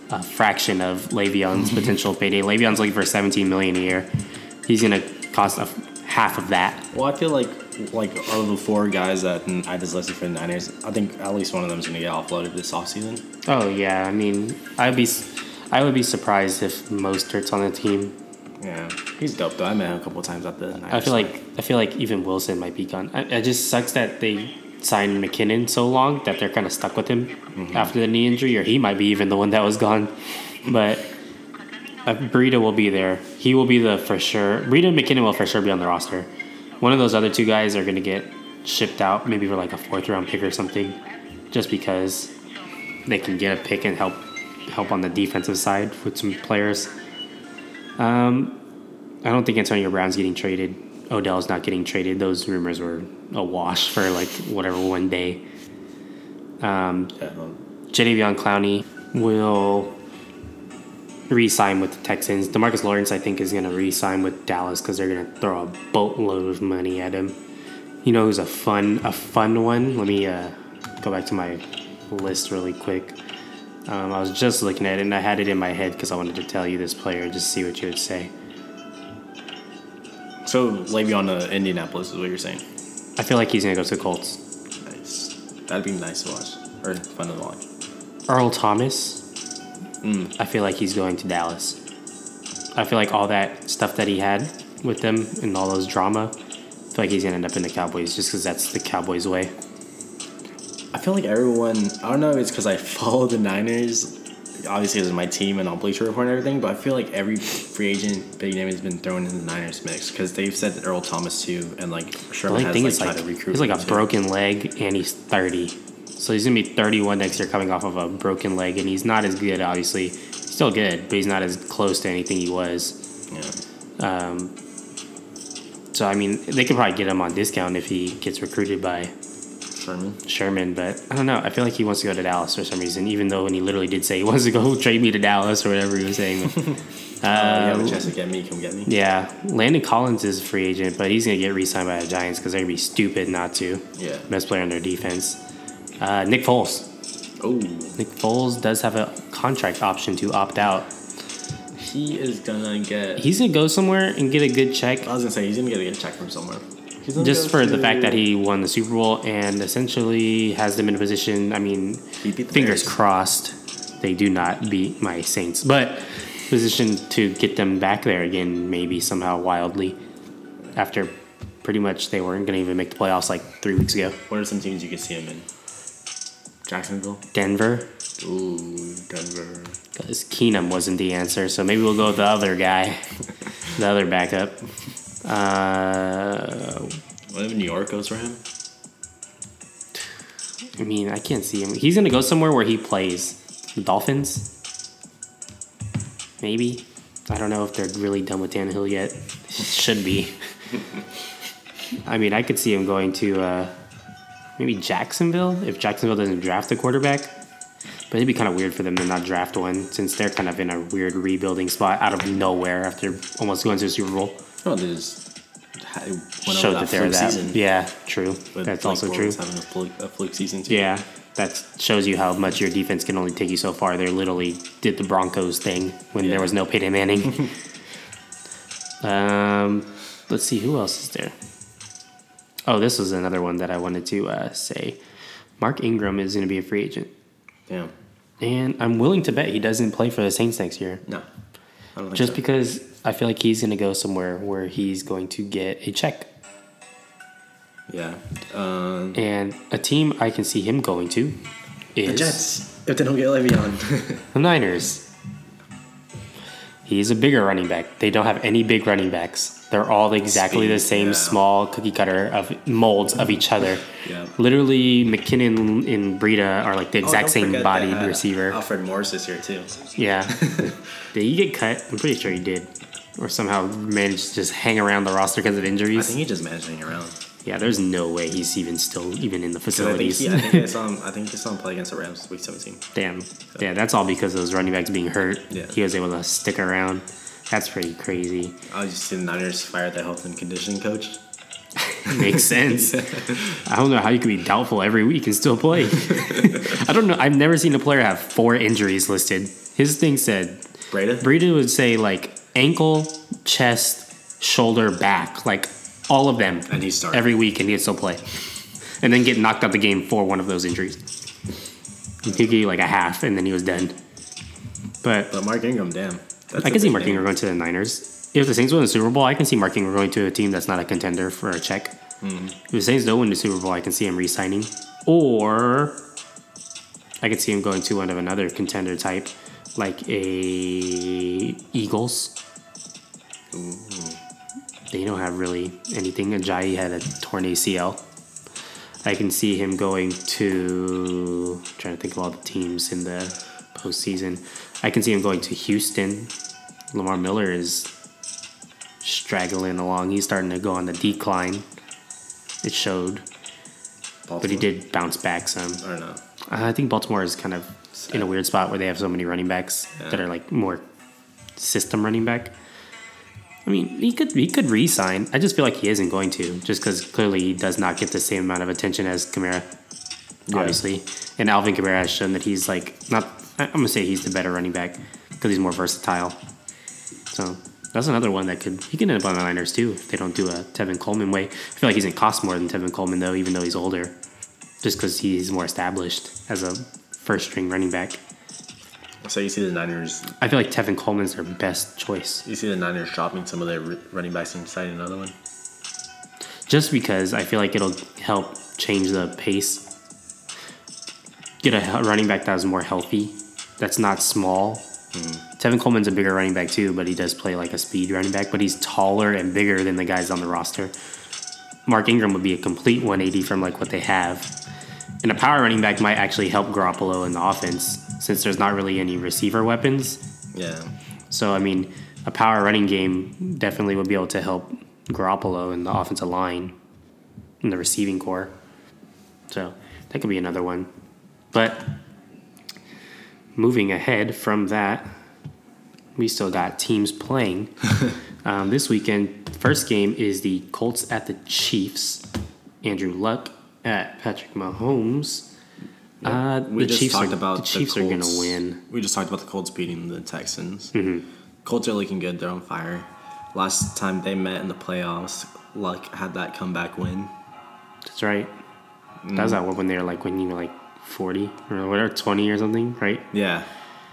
a fraction of Le'Veon's potential payday. Le'Veon's looking for seventeen million dollars a year. He's going to cost a, half of that. Well, I feel like like out of the four guys that I just listed for the Niners, I think at least one of them is going to get offloaded this offseason. Oh yeah, I mean, I'd be, I would be surprised if Mostert's on the team. Yeah, he's dope though. I met him a couple of times at the Niners. I feel like I feel like even Wilson might be gone. I, it just sucks that they signed McKinnon so long that they're kind of stuck with him mm-hmm. after the knee injury, or he might be even the one that was gone. But uh, Breida will be there. He will be the for sure. Breida and McKinnon will for sure be on the roster. One of those other two guys are going to get shipped out, maybe for like a fourth round pick or something, just because they can get a pick and help help on the defensive side with some players. Um, I don't think Antonio Brown's getting traded. Odell's not getting traded. Those rumors were a wash for like whatever one day. Um, Jadeveon Clowney will re-sign with the Texans. DeMarcus Lawrence, I think, is going to re-sign with Dallas because they're going to throw a boatload of money at him. You know who's a fun a fun one? Let me uh, go back to my list really quick. Um, I was just looking at it, and I had it in my head because I wanted to tell you this player, just see what you would say. So, Le'Veon to Indianapolis is what you're saying? I feel like he's going to go to the Colts. Nice. That'd be nice to watch. Or fun to watch. Earl Thomas, mm. I feel like he's going to Dallas. I feel like all that stuff that he had with them and all those drama, I feel like he's going to end up in the Cowboys just because that's the Cowboys' way. I feel like everyone, I don't know if it's because I follow the Niners, obviously it's my team and on Bleacher Report and everything, but I feel like every free agent big name has been thrown in the Niners mix because they've said that Earl Thomas too, and like Sherman has like, tried to recruit. He's like a too. broken leg and he's thirty. So he's going to be thirty-one next year coming off of a broken leg, and he's not as good, obviously. He's still good, but he's not as close to anything he was. Yeah. Um, so, I mean, they could probably get him on discount if he gets recruited by Sherman. Sherman, but I don't know. I feel like he wants to go to Dallas for some reason, even though when he literally did say he wants to go trade me to Dallas or whatever he was saying. uh, uh, you have a chance to get me, come get me. Yeah. Landon Collins is a free agent, but he's going to get re-signed by the Giants because they're going to be stupid not to. Yeah. Best player on their defense. Uh, Nick Foles. Oh. Nick Foles does have a contract option to opt out. He is going to get... He's going to go somewhere and get a good check. I was going to say, he's going to get a check from somewhere. Just for to... the fact that he won the Super Bowl and essentially has them in a position, I mean, fingers Bears. crossed, they do not beat my Saints. But position to get them back there again, maybe somehow wildly, after pretty much they weren't going to even make the playoffs like three weeks ago. What are some teams you could see him in? Jacksonville? Denver. Ooh, Denver. Because Keenum wasn't the answer, so maybe we'll go with the other guy, the other backup. Uh, what if New York goes for him? I mean, I can't see him. He's going to go somewhere where he plays. The Dolphins? Maybe. I don't know if they're really done with Tannehill yet. Should be. I mean, I could see him going to uh, maybe Jacksonville if Jacksonville doesn't draft a quarterback. But it'd be kind of weird for them to not draft one since they're kind of in a weird rebuilding spot out of nowhere after almost going to the Super Bowl. Oh, they just showed that, that they're that. Season. Yeah, true. But That's Blake also true. Having a fluke, a fluke season too. Yeah, that shows you how much your defense can only take you so far. They literally did the Broncos thing when yeah. there was no Peyton Manning. um, let's see who else is there. Oh, this was another one that I wanted to uh, say. Mark Ingram is going to be a free agent. Yeah. And I'm willing to bet he doesn't play for the Saints next year. No. I don't think Just so. because I feel like he's going to go somewhere where he's going to get a check. Yeah. Um, and a team I can see him going to is... the Jets, if they don't get Le'Veon. The Niners. He's a bigger running back. They don't have any big running backs. They're all exactly Speed, the same yeah. small cookie cutter of molds of each other. Yeah. Literally, McKinnon and Breida are like the exact oh, same bodied that, uh, receiver. Alfred Morris is here too. Yeah. Did he get cut? I'm pretty sure he did. Or somehow managed to just hang around the roster because of injuries. I think he just managed to hang around. Yeah, there's no way he's even still even in the facilities. I think, he, I, think I, saw him, I think I saw him play against the Rams week seventeen. Damn. So. Yeah, that's all because of those running backs being hurt. Yeah. He was able to stick around. That's pretty crazy. I was just seeing the Niners fire their health and conditioning coach. Makes sense. I don't know how you can be doubtful every week and still play. I don't know. I've never seen a player have four injuries listed. His thing said Breda? Breda would say like ankle, chest, shoulder, back, like all of them. And he started every week, and he'd still play, and then get knocked out the game for one of those injuries. He'd give you like a half, and then he was done. But But Mark Ingram, damn. That's I a can see big Mark name. Ingram going to the Niners. If the Saints win the Super Bowl, I can see Mark Ingram going to a team that's not a contender for a check. Mm. If the Saints don't win the Super Bowl, I can see him re-signing. Or I could see him going to one of another contender type, like a Eagles. Ooh. They don't have really anything. Ajayi had a torn A C L. I can see him going to... I'm trying to think of all the teams in the postseason. I can see him going to Houston. Lamar Miller is straggling along. He's starting to go on the decline. It showed. Baltimore? But he did bounce back some. Or no? Uh, I think Baltimore is kind of Sad. in a weird spot where they have so many running backs Yeah. that are like more system running back. I mean, he could he could re-sign. I just feel like he isn't going to, just because clearly he does not get the same amount of attention as Kamara, Yeah. obviously. And Alvin Kamara has shown that he's like not. I'm gonna say he's the better running back because he's more versatile. So that's another one that could he can end up on the Niners too if they don't do a Tevin Coleman way. I feel like he's gonna cost more than Tevin Coleman though, even though he's older, just because he's more established as a first string running back. So you see the Niners. I feel like Tevin Coleman's their best choice, You see the Niners dropping some of their r- running backs and signing another one. just because I feel like it'll help change the pace. Get a running back that is more healthy, that's not small. Mm-hmm. Tevin Coleman's a bigger running back too, but he does play like a speed running back, but he's taller and bigger than the guys on the roster. Mark Ingram would be a complete one eighty from like what they have. And a power running back might actually help Garoppolo in the offense since there's not really any receiver weapons. Yeah. So, I mean, a power running game definitely would be able to help Garoppolo in the offensive line in the receiving core. So, that could be another one. But moving ahead from that, we still got teams playing. um, this weekend, first game is the Colts at the Chiefs. Andrew Luck at Patrick Mahomes. Uh, We the just Chiefs talked are, about the Chiefs the are going Colts. to win. We just talked about the Colts beating the Texans. Mm-hmm. Colts are looking good. They're on fire. Last time they met in the playoffs, Luck had that comeback win. That's right. That was that one when they were like when you were like forty or whatever, twenty or something, right? Yeah.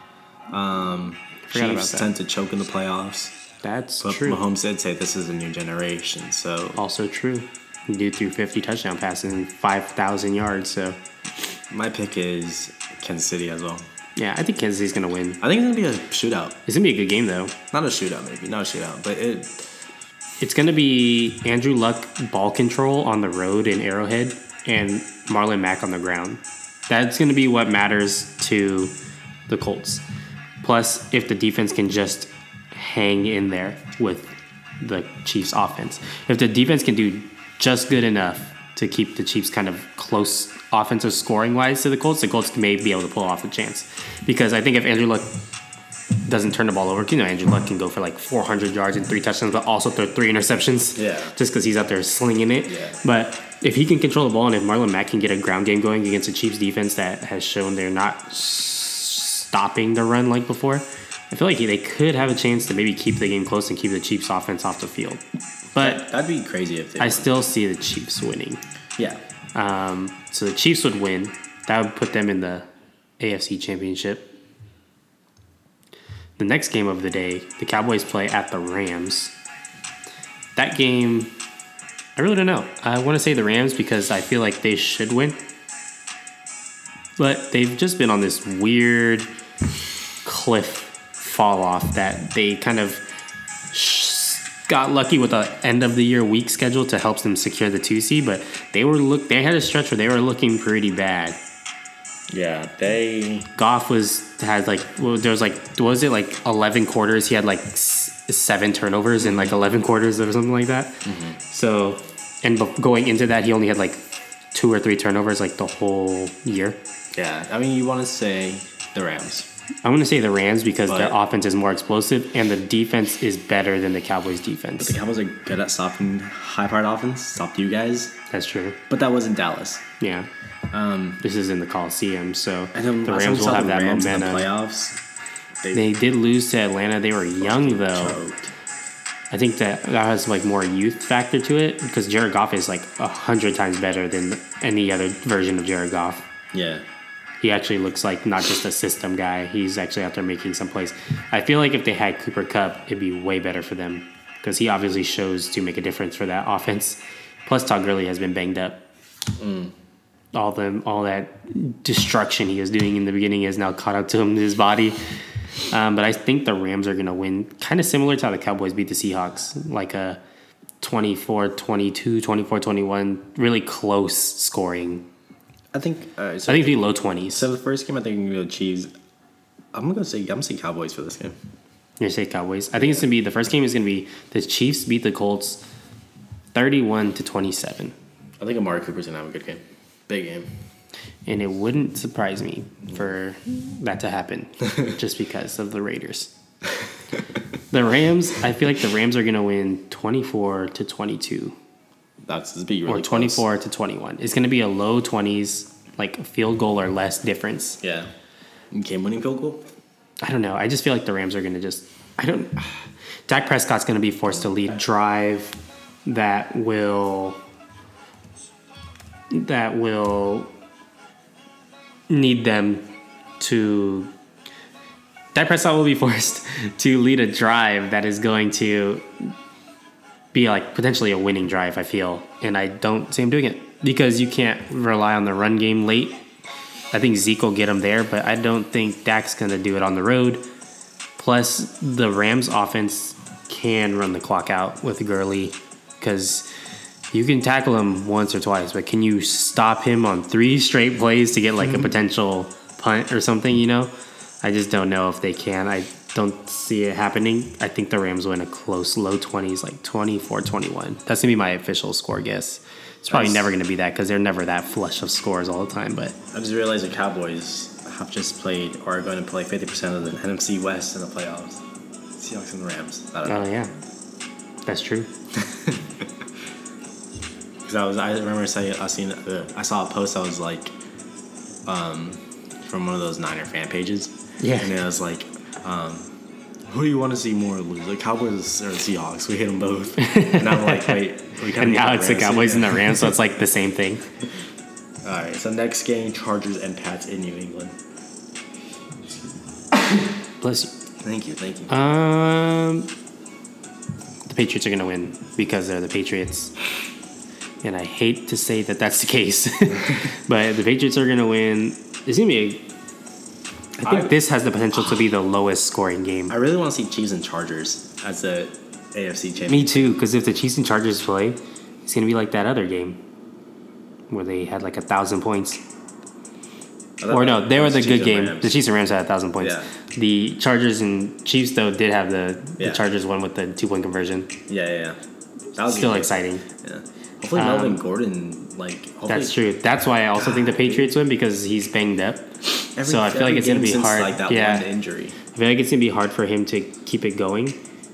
Um, Forgot about Chiefs that. tend to choke in the playoffs. That's But true. Mahomes did say this is a new generation. So Also true. Dude threw fifty touchdown passes and five thousand yards. So my pick is Kansas City as well. yeah, I think Kansas City's gonna win. I think it's gonna be a shootout. It's gonna be a good game though. Not a shootout, maybe. Not a shootout, but it. It's gonna be Andrew Luck ball control on the road in Arrowhead and Marlon Mack on the ground. That's gonna be what matters to the Colts. Plus, if the defense can just hang in there with the Chiefs' offense, if the defense can do just good enough to keep the Chiefs kind of close offensive scoring wise to the Colts, the Colts may be able to pull off a chance. Because I think if Andrew Luck doesn't turn the ball over, you know, Andrew Luck can go for like four hundred yards and three touchdowns, but also throw three interceptions. Yeah. Just because he's out there slinging it. Yeah. But if he can control the ball and if Marlon Mack can get a ground game going against a Chiefs defense that has shown they're not s- stopping the run like before, I feel like they could have a chance to maybe keep the game close and keep the Chiefs offense off the field. But That'd be crazy if they. I won. still see the Chiefs winning. Yeah. Um, so the Chiefs would win. That would put them in the A F C Championship. The next game of the day, the Cowboys play at the Rams. That game, I really don't know. I want to say the Rams because I feel like they should win. But they've just been on this weird cliff fall off that they kind of sh- got lucky with the end of the year week schedule to help them secure the two seed, but they were look they had a stretch where they were looking pretty bad. Yeah. They. Goff was had like well, there was like what was it like eleven quarters? He had like s- seven turnovers in like eleven quarters or something like that. Mm-hmm. So, and be- going into that, he only had like two or three turnovers like the whole year. Yeah. I mean, you want to say the Rams. I'm going to say the Rams because But- their offense is more explosive and the defense is better than the Cowboys' The defense. Cowboys are good at stopping high-powered offense, stopped you guys, That's true. but that wasn't Dallas. Yeah. Um, This is in the Coliseum, so and then the last time Rams we will saw have the that Rams in the momentum. playoffs. They, They did lose to Atlanta. They were young, though. choked. I think that that has like more youth factor to it because Jared Goff is like a hundred times better than any other version of Jared Goff. Yeah. He actually looks like not just a system guy. He's actually out there making some plays. I feel like if they had Cooper Kupp, it'd be way better for them because he obviously shows to make a difference for that offense. Plus, Todd Gurley has been banged up. Mm. All the all that destruction he was doing in the beginning has now caught up to him, his body. Um, but I think the Rams are going to win, kind of similar to how the Cowboys beat the Seahawks, like a twenty-four twenty-two, twenty-four twenty-one, really close scoring. I think. Uh, so, I think it'd be low twenties. so the first game, I think I'm gonna go Chiefs. I'm gonna go say I'm gonna say Cowboys for this game. You're say Cowboys. I think it's gonna be the first game is gonna be the Chiefs beat the Colts, thirty-one to twenty-seven, I think Amari Cooper's gonna have a good game, big game. and it wouldn't surprise me for that to happen, just because of the Raiders. The Rams. I feel like the Rams are gonna win twenty-four to twenty-two. That's this be really Or twenty-four to twenty-one. It's going to be a low twenties, like field goal or less difference. Close. Yeah. Game winning field goal. I don't know. I just feel like the Rams are going to just. I don't. Dak Prescott's going to be forced to lead a drive that will. That will need them to. Dak Prescott will be forced to lead a drive that is going to be like potentially a winning drive, I feel. And I don't see him doing it because you can't rely on the run game late. I think Zeke will get him there, but I don't think Dak's going to do it on the road. Plus, the Rams offense can run the clock out with Gurley because you can tackle him once or twice, but can you stop him on three straight plays to get like a potential punt or something, you know? I just don't know if they can. I don't see it happening. I think the Rams win a close low twenties, like twenty-four twenty-one. That's going to be my official score guess. It's probably Nice. never going to be that because they're never that flush of scores all the time. But I just realized the Cowboys have just played or are going to play fifty percent of the N F C West in the playoffs. Seahawks and the Rams. I don't know. oh yeah, that's true. Because I was, I remember saying, I seen, uh, I saw a post that was like, um, from one of those Niner fan pages. Yeah. And it was like, um, who do you want to see more lose, the Cowboys or the Seahawks? We hit them both. And I'm like, wait, we kind And now it's the Cowboys and the Rams, so it's like the same thing. All right, so next game, Chargers and Pats in New England. Bless you. Thank you, thank you. Um, the Patriots are going to win because they're the Patriots. And I hate to say that that's the case. But the Patriots are going to win. It's going to be a... I think I- this has the potential to be the lowest scoring game. I really want to see Chiefs and Chargers as the A F C champion. Me too, because if the Chiefs and Chargers play, it's going to be like that other game where they had like a thousand points. Or no, they were the Chiefs good and game. Rams. The Chiefs and Rams had a thousand points. Yeah. The Chargers and Chiefs, though, did have the, Yeah. the Chargers won with the two point conversion. Yeah, yeah, yeah. That was Still good. exciting. Yeah. Hopefully Um, Melvin Gordon, like, hopefully That's true. That's why I also think the Patriots win because he's banged up. Every, So I feel like every it's gonna game be since, hard. Like that Yeah. one injury. I feel like it's going to be hard for him to keep it going.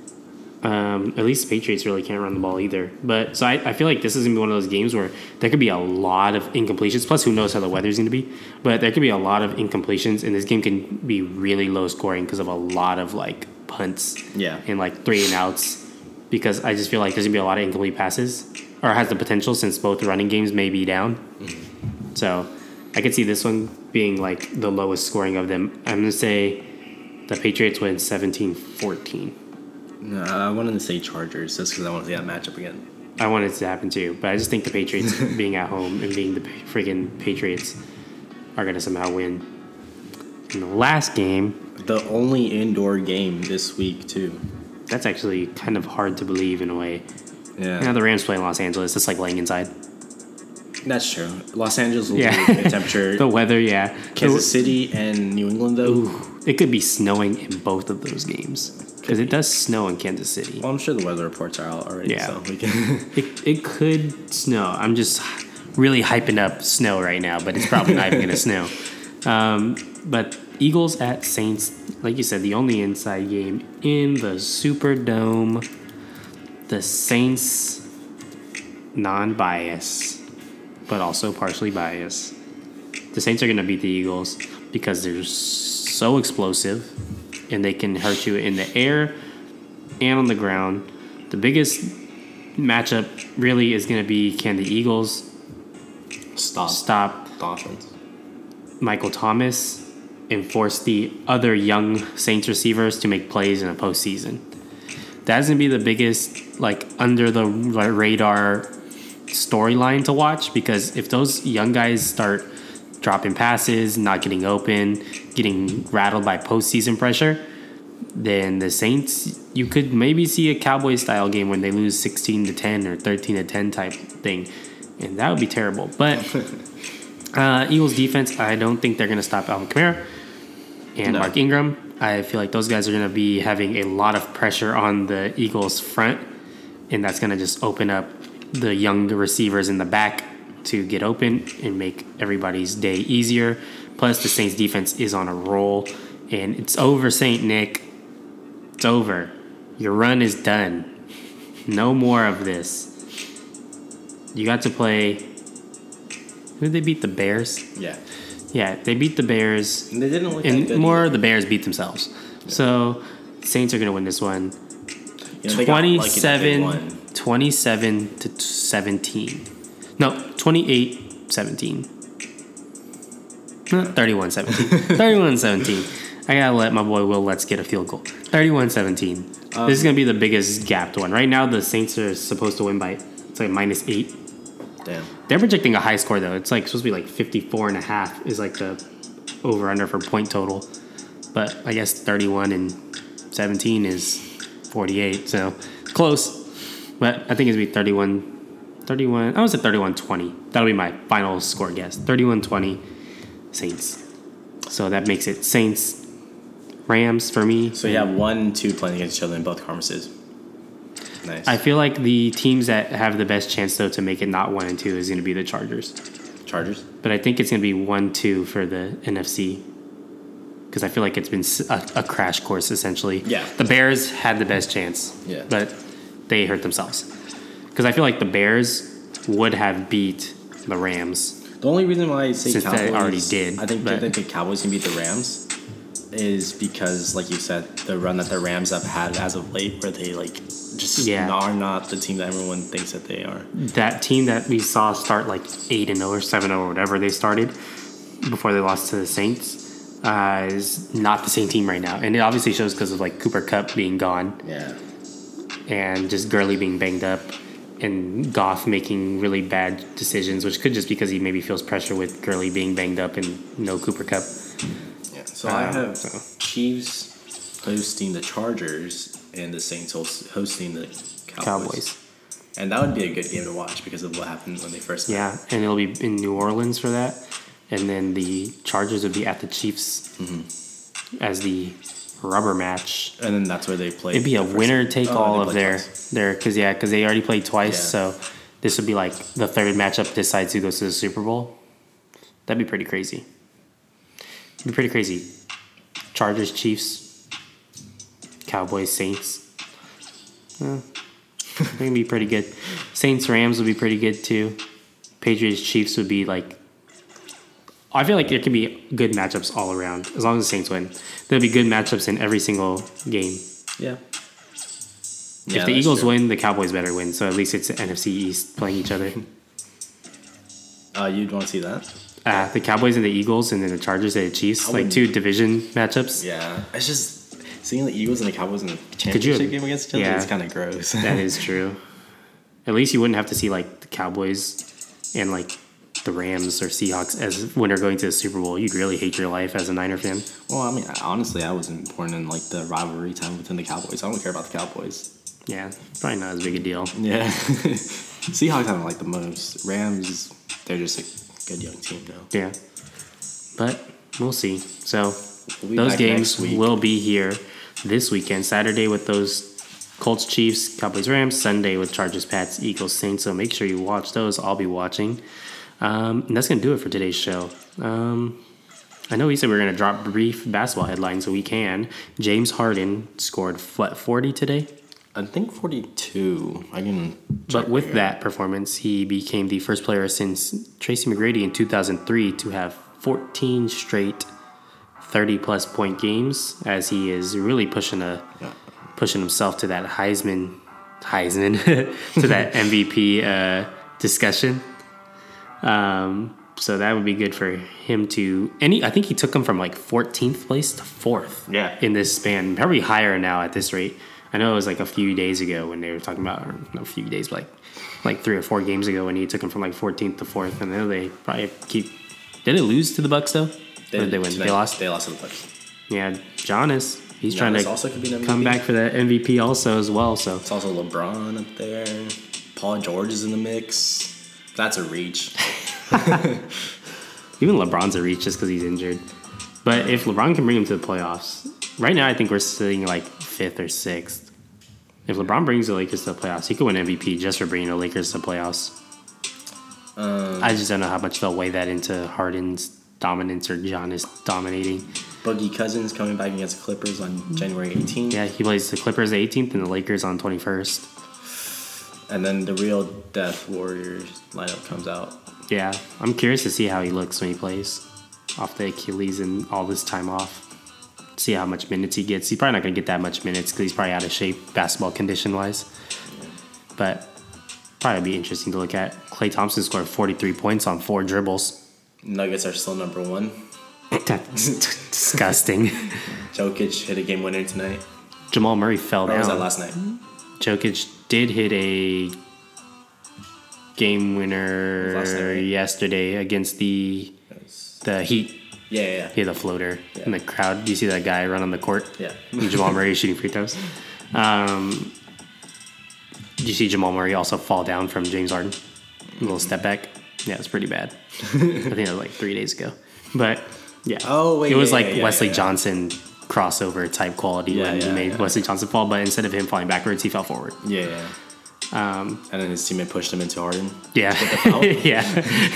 Um, at least the Patriots really can't run the ball either. But so I, I feel like this is going to be one of those games where there could be a lot of incompletions. Plus, who knows how the weather's going to be. But there could be a lot of incompletions, and this game can be really low scoring because of a lot of like punts Yeah. and like three and outs. Because I just feel like there's going to be a lot of incomplete passes, or has the potential since both running games may be down. Mm-hmm. So I could see this one being like the lowest scoring of them. I'm going to say the Patriots win seventeen fourteen. No, I wanted to say Chargers just because I want to see that matchup again. I want it to happen too, but I just think the Patriots being at home and being the freaking Patriots are going to somehow win. In the last game, The only indoor game this week too. that's actually kind of hard to believe in a way. Yeah, You know, the Rams play in Los Angeles. It's like laying inside. that's true. Los Angeles will Yeah. be good temperature. The weather, yeah. Kansas City and New England though. Ooh, it could be snowing in both of those games. Because it does snow in Kansas City. Well, I'm sure the weather reports are out already. Yeah. So we can. It, it could snow. I'm just really hyping up snow right now, but it's probably not even going to snow. Um, but Eagles at Saints. Like you said, the only inside game in the Superdome. The Saints, non-bias, but also partially biased. The Saints are going to beat the Eagles because they're so explosive and they can hurt you in the air and on the ground. The biggest matchup really is going to be, can the Eagles Stop. stop the offense. Michael Thomas and force the other young Saints receivers to make plays in a postseason. That's going to be the biggest, like, under the radar storyline to watch, because if those young guys start dropping passes, not getting open, getting rattled by postseason pressure, then the Saints, you could maybe see a Cowboys-style game when they lose sixteen to ten or thirteen to ten type thing, and that would be terrible. But uh, Eagles defense, I don't think they're going to stop Alvin Kamara and No. Mark Ingram. I feel like those guys are going to be having a lot of pressure on the Eagles front, and that's going to just open up the young receivers in the back to get open and make everybody's day easier. Plus, the Saints defense is on a roll, and it's over, Saint Nick. It's over. Your run is done. No more of this. You got to play. Who did they beat? The Bears? Yeah. Yeah, they beat the Bears. And they didn't look that And good more, either. the Bears beat themselves. Yeah. So, Saints are going to win this one. You know, they got lucky that they twenty-seven, won. twenty-seven to seventeen. No, twenty-eight seventeen. No, thirty-one seventeen. thirty-one seventeen. I got to let my boy Will Lutz get a field goal. thirty-one seventeen. Um, this is going to be the biggest gapped one. Right now, the Saints are supposed to win by, it's like minus eight. Damn. They're projecting a high score, though. It's like supposed to be like fifty-four and a half is like the over-under for point total. But I guess thirty-one and seventeen is forty-eight, so close. But I think it's going to be thirty-one, thirty-one, I would say thirty-one twenty. That'll be my final score guess. thirty-one twenty Saints. So that makes it Saints, Rams for me. So you have one, two playing against each other in both conferences. Nice. I feel like the teams that have the best chance, though, to make it not one and two is going to be the Chargers. Chargers? But I think it's going to be one two for the N F C. Because I feel like it's been a, a crash course, essentially. Yeah. The Bears had the best chance. Yeah. But they hurt themselves. Because I feel like the Bears would have beat the Rams. The only reason why I say Since Cowboys, they already did, I think, but- I think the Cowboys can beat the Rams is because, like you said, the run that the Rams have had as of late, where they like just Yeah. are not the team that everyone thinks that they are. That team that we saw start like eight and zero or seven zero or whatever they started before they lost to the Saints uh, is not the same team right now, and it obviously shows because of like Cooper Kupp being gone Yeah. and just Gurley being banged up and Goff making really bad decisions, which could just because he maybe feels pressure with Gurley being banged up and no Cooper Kupp. Yeah. So I Um, have so. Chiefs hosting the Chargers and the Saints host- hosting the Cowboys. Cowboys. And that would be a good game to watch because of what happened when they first met. Yeah, and it'll be in New Orleans for that. And then the Chargers would be at the Chiefs as the rubber match. And then that's where they play. It'd be a the first- winner take Oh, all they of play their twice. their because yeah because they already played twice, Yeah. so this would be like the third matchup decides who goes to the Super Bowl. That'd be pretty crazy. It'd be pretty crazy. Chargers, Chiefs, Cowboys, Saints. Uh, it can be pretty good. Saints, Rams would be pretty good too. Patriots, Chiefs would be like. I feel like there can be good matchups all around as long as the Saints win. There'll be good matchups in every single game. Yeah. If Yeah, the that's Eagles true. win, the Cowboys better win. So at least it's the N F C East playing each other. Uh, you'd want to see that? Uh, the Cowboys and the Eagles, and then the Chargers and the Chiefs, I like wouldn't- two division matchups. Yeah. It's just seeing the Eagles and the Cowboys in the Could championship you- game against each other yeah. is kind of gross. That is true. At least you wouldn't have to see like the Cowboys and like the Rams or Seahawks as when they're going to the Super Bowl. You'd really hate your life as a Niner fan. Well, I mean, honestly, I wasn't born in like the rivalry time within the Cowboys. I don't care about the Cowboys. Yeah, probably not as big a deal. Yeah. Seahawks haven't like the most. Rams, they're just a good young team now. Yeah, but we'll see. So We'll be those back games next week. will be here this weekend. Saturday with those Colts, Chiefs, Cowboys, Rams. Sunday with Chargers, Pats, Eagles, Saints. So make sure you watch those. I'll be watching. Um, and that's going to do it for today's show. Um, I know we said we were going to drop brief basketball headlines, so we can. James Harden scored, what, forty today? I think forty-two. I can. But with here. that performance, he became the first player since Tracy McGrady in two thousand three to have fourteen straight thirty-plus point games, as he is really pushing a yeah. pushing himself to that Heisman, Heisman, to that M V P uh, discussion. Um, so that would be good for him to. And he, I think he took him from like fourteenth place to fourth. Yeah. In this span, probably higher now at this rate. I know it was like a few days ago when they were talking about, or not a few days, but like like three or four games ago when he took him from like fourteenth to fourth. And then they probably keep. Did it lose to the Bucks though? They, or did they win? Tonight, they lost. They lost to the Bucks. Yeah, Giannis. He's Giannis trying to also could be an M V P. come back for that M V P also as well. So it's also LeBron up there. Paul George is in the mix. That's a reach. Even LeBron's a reach just because he's injured. But if LeBron can bring him to the playoffs, right now I think we're sitting like fifth or sixth. If LeBron brings the Lakers to the playoffs, he could win M V P just for bringing the Lakers to the playoffs. Um, I just don't know how much they'll weigh that into Harden's dominance or Giannis dominating. Boogie Cousins coming back against the Clippers on January eighteenth. Yeah, he plays the Clippers the eighteenth and the Lakers on twenty-first. And then the real Death Warriors lineup comes out. Yeah, I'm curious to see how he looks when he plays off the Achilles and all this time off. See how much minutes he gets. He's probably not going to get that much minutes because he's probably out of shape basketball condition-wise. But probably be interesting to look at. Klay Thompson scored forty-three points on four dribbles. Nuggets are still number one. That's disgusting. Jokic hit a game winner tonight. Jamal Murray fell or down. Was that last night? Jokic did hit a game winner last night, right? yesterday against the the Heat. Yeah, yeah, yeah. He had a floater yeah. in the crowd. Do you see that guy run on the court? Yeah. Jamal Murray shooting free throws. Um, did you see Jamal Murray also fall down from James Harden? A little step back. Yeah, it's pretty bad. I think that was like three days ago. But yeah. Oh, wait. It was yeah, like yeah, yeah, Wesley yeah. Johnson crossover type quality yeah, when yeah, he made yeah. Wesley Johnson fall, but instead of him falling backwards, he fell forward. Yeah, yeah. Um, and then his teammate pushed him into Harden. Yeah. yeah.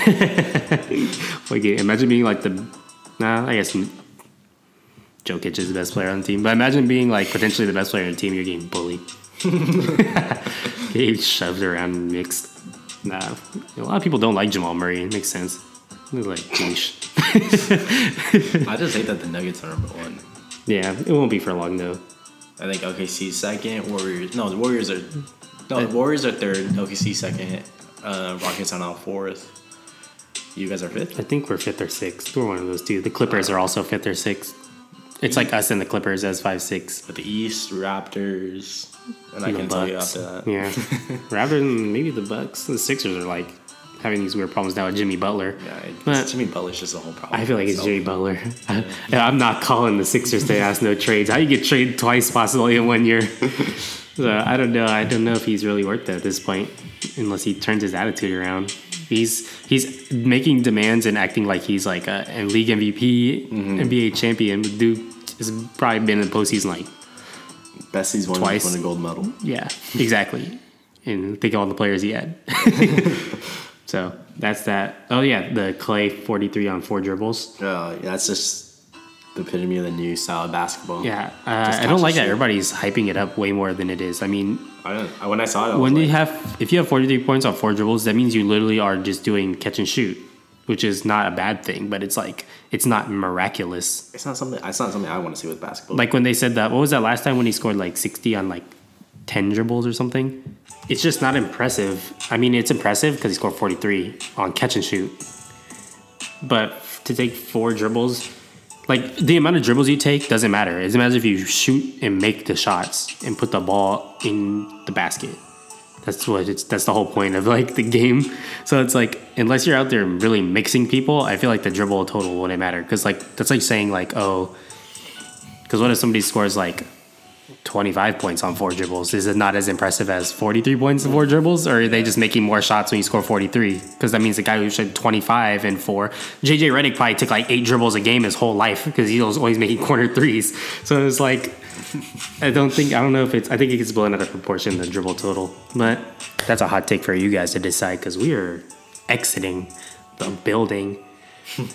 Like, imagine being like the. Nah, I guess Jokic is the best player on the team. But imagine being like potentially the best player on the team. You're getting bullied. Getting shoved around and mixed. Nah, a lot of people don't like Jamal Murray. It makes sense. He's like douche. I just hate that the Nuggets are number one. Yeah, it won't be for long though. I think O K C second. Warriors. No, the Warriors are. No, the Warriors are third. O K C second. Uh, Rockets are now fourth. You guys are fifth? I think we're fifth or sixth. We're one of those two. The Clippers are also fifth or sixth. It's like us and the Clippers as five, six. But the East, Raptors, and I the can Bucks. tell you after that. Yeah. Raptors and maybe the Bucks. The Sixers are like having these weird problems now with Jimmy Butler. Yeah, but Jimmy Butler's just a whole problem. I feel like it's Jimmy Butler. I, I'm not calling the Sixers to ask no trades. How you get traded twice possibly in one year? So I don't know. I don't know if he's really worth it at this point, unless he turns his attitude around. He's he's making demands and acting like he's like a, a league M V P, mm-hmm. N B A champion. But dude has probably been in the postseason like best he's won twice. Won a gold medal. Yeah, exactly. And think of all the players he had. So that's that. Oh yeah, the Klay forty-three on four dribbles. Oh, uh, yeah, that's just the epitome of the new style of basketball. Yeah, uh, I don't like that everybody's hyping it up way more than it is. I mean, I don't. When I saw it, I when was you like, have, if you have forty-three points on four dribbles, that means you literally are just doing catch and shoot, which is not a bad thing. But it's like it's not miraculous. It's not something. It's not something I want to see with basketball. Like when they said that. What was that last time when he scored like sixty on like ten dribbles or something? It's just not impressive. I mean, it's impressive because he scored forty-three on catch and shoot. But to take four dribbles. Like, the amount of dribbles you take doesn't matter. It doesn't matter if you shoot and make the shots and put the ball in the basket. That's what it's. That's the whole point of, like, the game. So it's like, unless you're out there really mixing people, I feel like the dribble total wouldn't matter. Because, like, that's like saying, like, oh... Because what if somebody scores, like, twenty-five points on four dribbles? Is it not as impressive as forty-three points on four dribbles? Or are they just making more shots when you score forty-three? Because that means the guy who shot twenty-five and four. J J Redick probably took like eight dribbles a game his whole life because he was always making corner threes. So it's like, I don't think, I don't know if it's, I think it gets blown out of proportion, the dribble total. But that's a hot take for you guys to decide because we are exiting the building.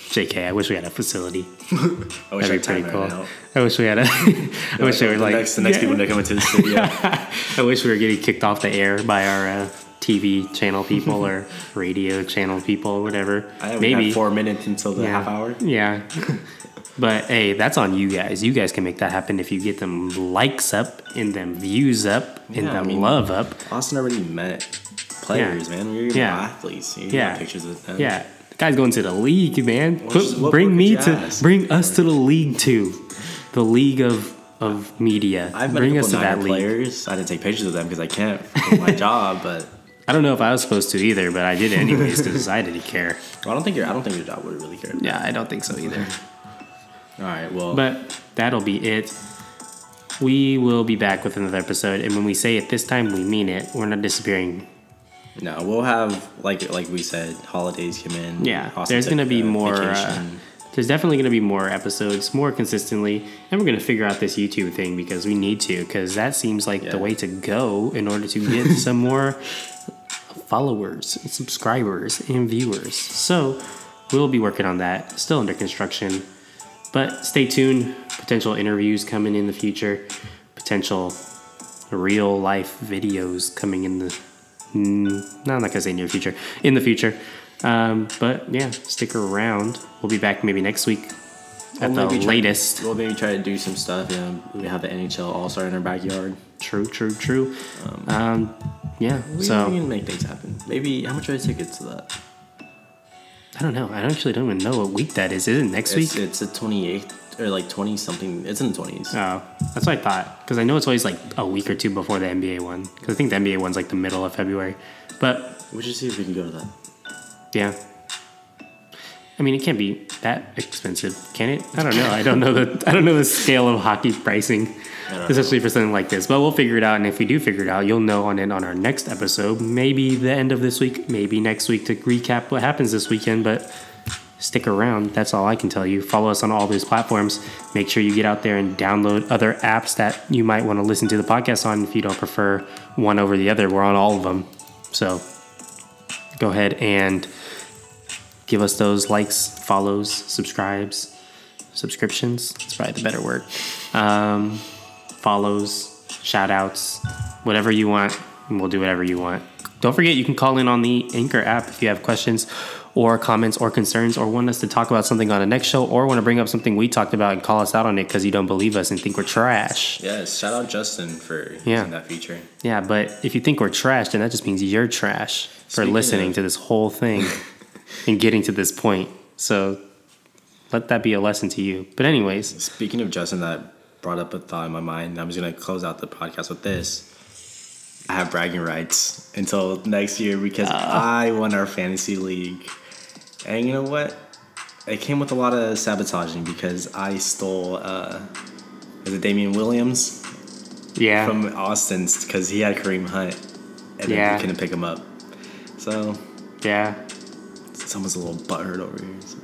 J K, I wish we had a facility. I wish That'd be I pretty had cool. right now. I wish we had a. I wish they were the like next, the next yeah. people that come into the studio. I wish we were getting kicked off the air by our uh, T V channel people or radio channel people or whatever. I have Maybe four minutes until the yeah. half hour. Yeah. But hey, that's on you guys. You guys can make that happen if you get them likes up and them views up and Yeah, them I mean, love up. Austin already met players, Yeah. man. We were Yeah. athletes. You Yeah. got pictures of them. Yeah. The guy's going to the league, man. What- Put, what bring more me could to you ask? bring us to the league too. The league of of media. I've met bring a us couple to that Niner league. players. I didn't take pictures of them because I can't for my job, but I don't know if I was supposed to either, but I did it anyways because I didn't care. I don't think your I don't think your job would really care. Yeah, I don't think so either. All right, well, But that'll be it. We will be back with another episode, and when we say it this time, we mean it. We're not disappearing. no, we'll have like like we said, holidays come in. Yeah, Austin there's took, going to be uh, more. Uh, vacation. there's definitely going to be more episodes, more consistently, and we're going to figure out this YouTube thing because we need to, because that seems like Yeah. the way to go in order to get some more followers, and subscribers, and viewers. So we'll be working on that. Still under construction, but stay tuned. Potential interviews coming in the future. Potential real life videos coming in the. Mm, no, I'm not gonna say near future. In the future. Um, but yeah, stick around. We'll be back maybe next week at We'll the maybe try- latest. We'll maybe try to do some stuff. You know, we have the N H L All Star in our backyard. True, true, true. Um, yeah. We, so we can make things happen. Maybe how much are the tickets to that? I don't know. I actually don't even know what week that is. Is it next It's, week? it's the twenty-eighth or like twenty something. It's in the twenties. Oh, that's what I thought. Because I know it's always like a week or two before the N B A one. Because I think the N B A one's like the middle of February. But We should see if we can go to that. yeah. I mean, it can't be that expensive, can it? I don't know. I don't know the I don't know the scale of hockey pricing, don't especially for something like this. But we'll figure it out, and if we do figure it out, you'll know on it on our next episode. Maybe the end of this week, maybe next week to recap what happens this weekend. But stick around. That's all I can tell you. Follow us on all those platforms. Make sure you get out there and download other apps that you might want to listen to the podcast on. If you don't prefer one over the other, we're on all of them. So go ahead and give us those likes, follows, subscribes, subscriptions. That's probably the better word. Um, follows, shout outs, whatever you want. And we'll do whatever you want. Don't forget, you can call in on the Anchor app if you have questions or comments or concerns or want us to talk about something on the next show or want to bring up something we talked about and call us out on it because you don't believe us and think we're trash. Yes, shout out Justin for Yeah. using that feature. Yeah, but if you think we're trash, then that just means you're trash for Speaking listening of- to this whole thing and getting to this point. So let that be a lesson to you. But anyways, Speaking of Justin, that brought up a thought in my mind. I'm just gonna close out the podcast with this. I have bragging rights until next year because I won our fantasy league, and you know what? It came with a lot of sabotaging because I stole. Uh, is it Damian Williams yeah, from Austin's because he had Kareem Hunt, and then Yeah. we couldn't pick him up. So yeah, someone's a little butthurt over here. So.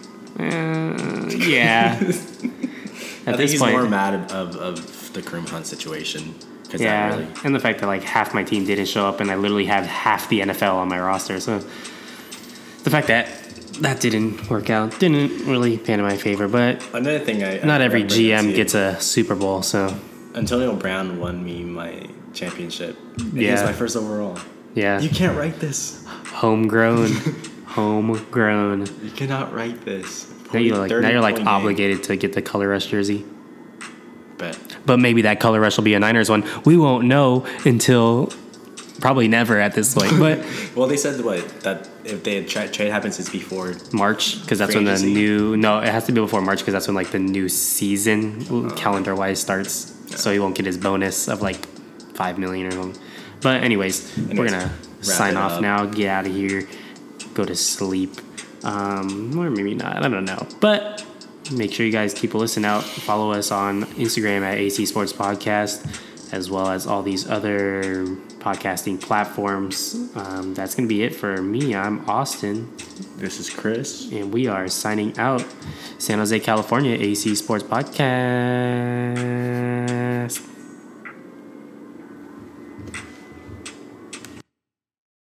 uh, yeah. I At think this he's point, more mad of, of, of the Kareem Hunt situation. Cause yeah, that really, and the fact that like half my team didn't show up, and I literally have half the N F L on my roster. So the fact that that didn't work out didn't really pay in my favor. But another thing, I not I every remember G M this, gets a Super Bowl. So Antonio Brown won me my championship. And He Yeah. was my first overall. yeah, You can't write this. homegrown, homegrown. You cannot write this. Now you're like now you're like thirty point obligated to get the Color Rush jersey. game. Bet. But maybe that Color Rush will be a Niners one. We won't know until probably never at this point. But Well, they said what that if they had tra- trade happened since before. March, because that's Free when the agency. new no, it has to be before March because that's when like the new season Oh. calendar wise starts. So he won't get his bonus of like five million or something. But anyways, we're Anyways, gonna wrap sign it off up. now. Get out of here. Go to sleep. Um, or maybe not. I don't know. But make sure you guys keep a listen out. Follow us on Instagram at A C Sports Podcast, as well as all these other podcasting platforms. Um, that's going to be it for me. I'm Austin, This is Chris. and we are signing out. San Jose, California, A C Sports Podcast.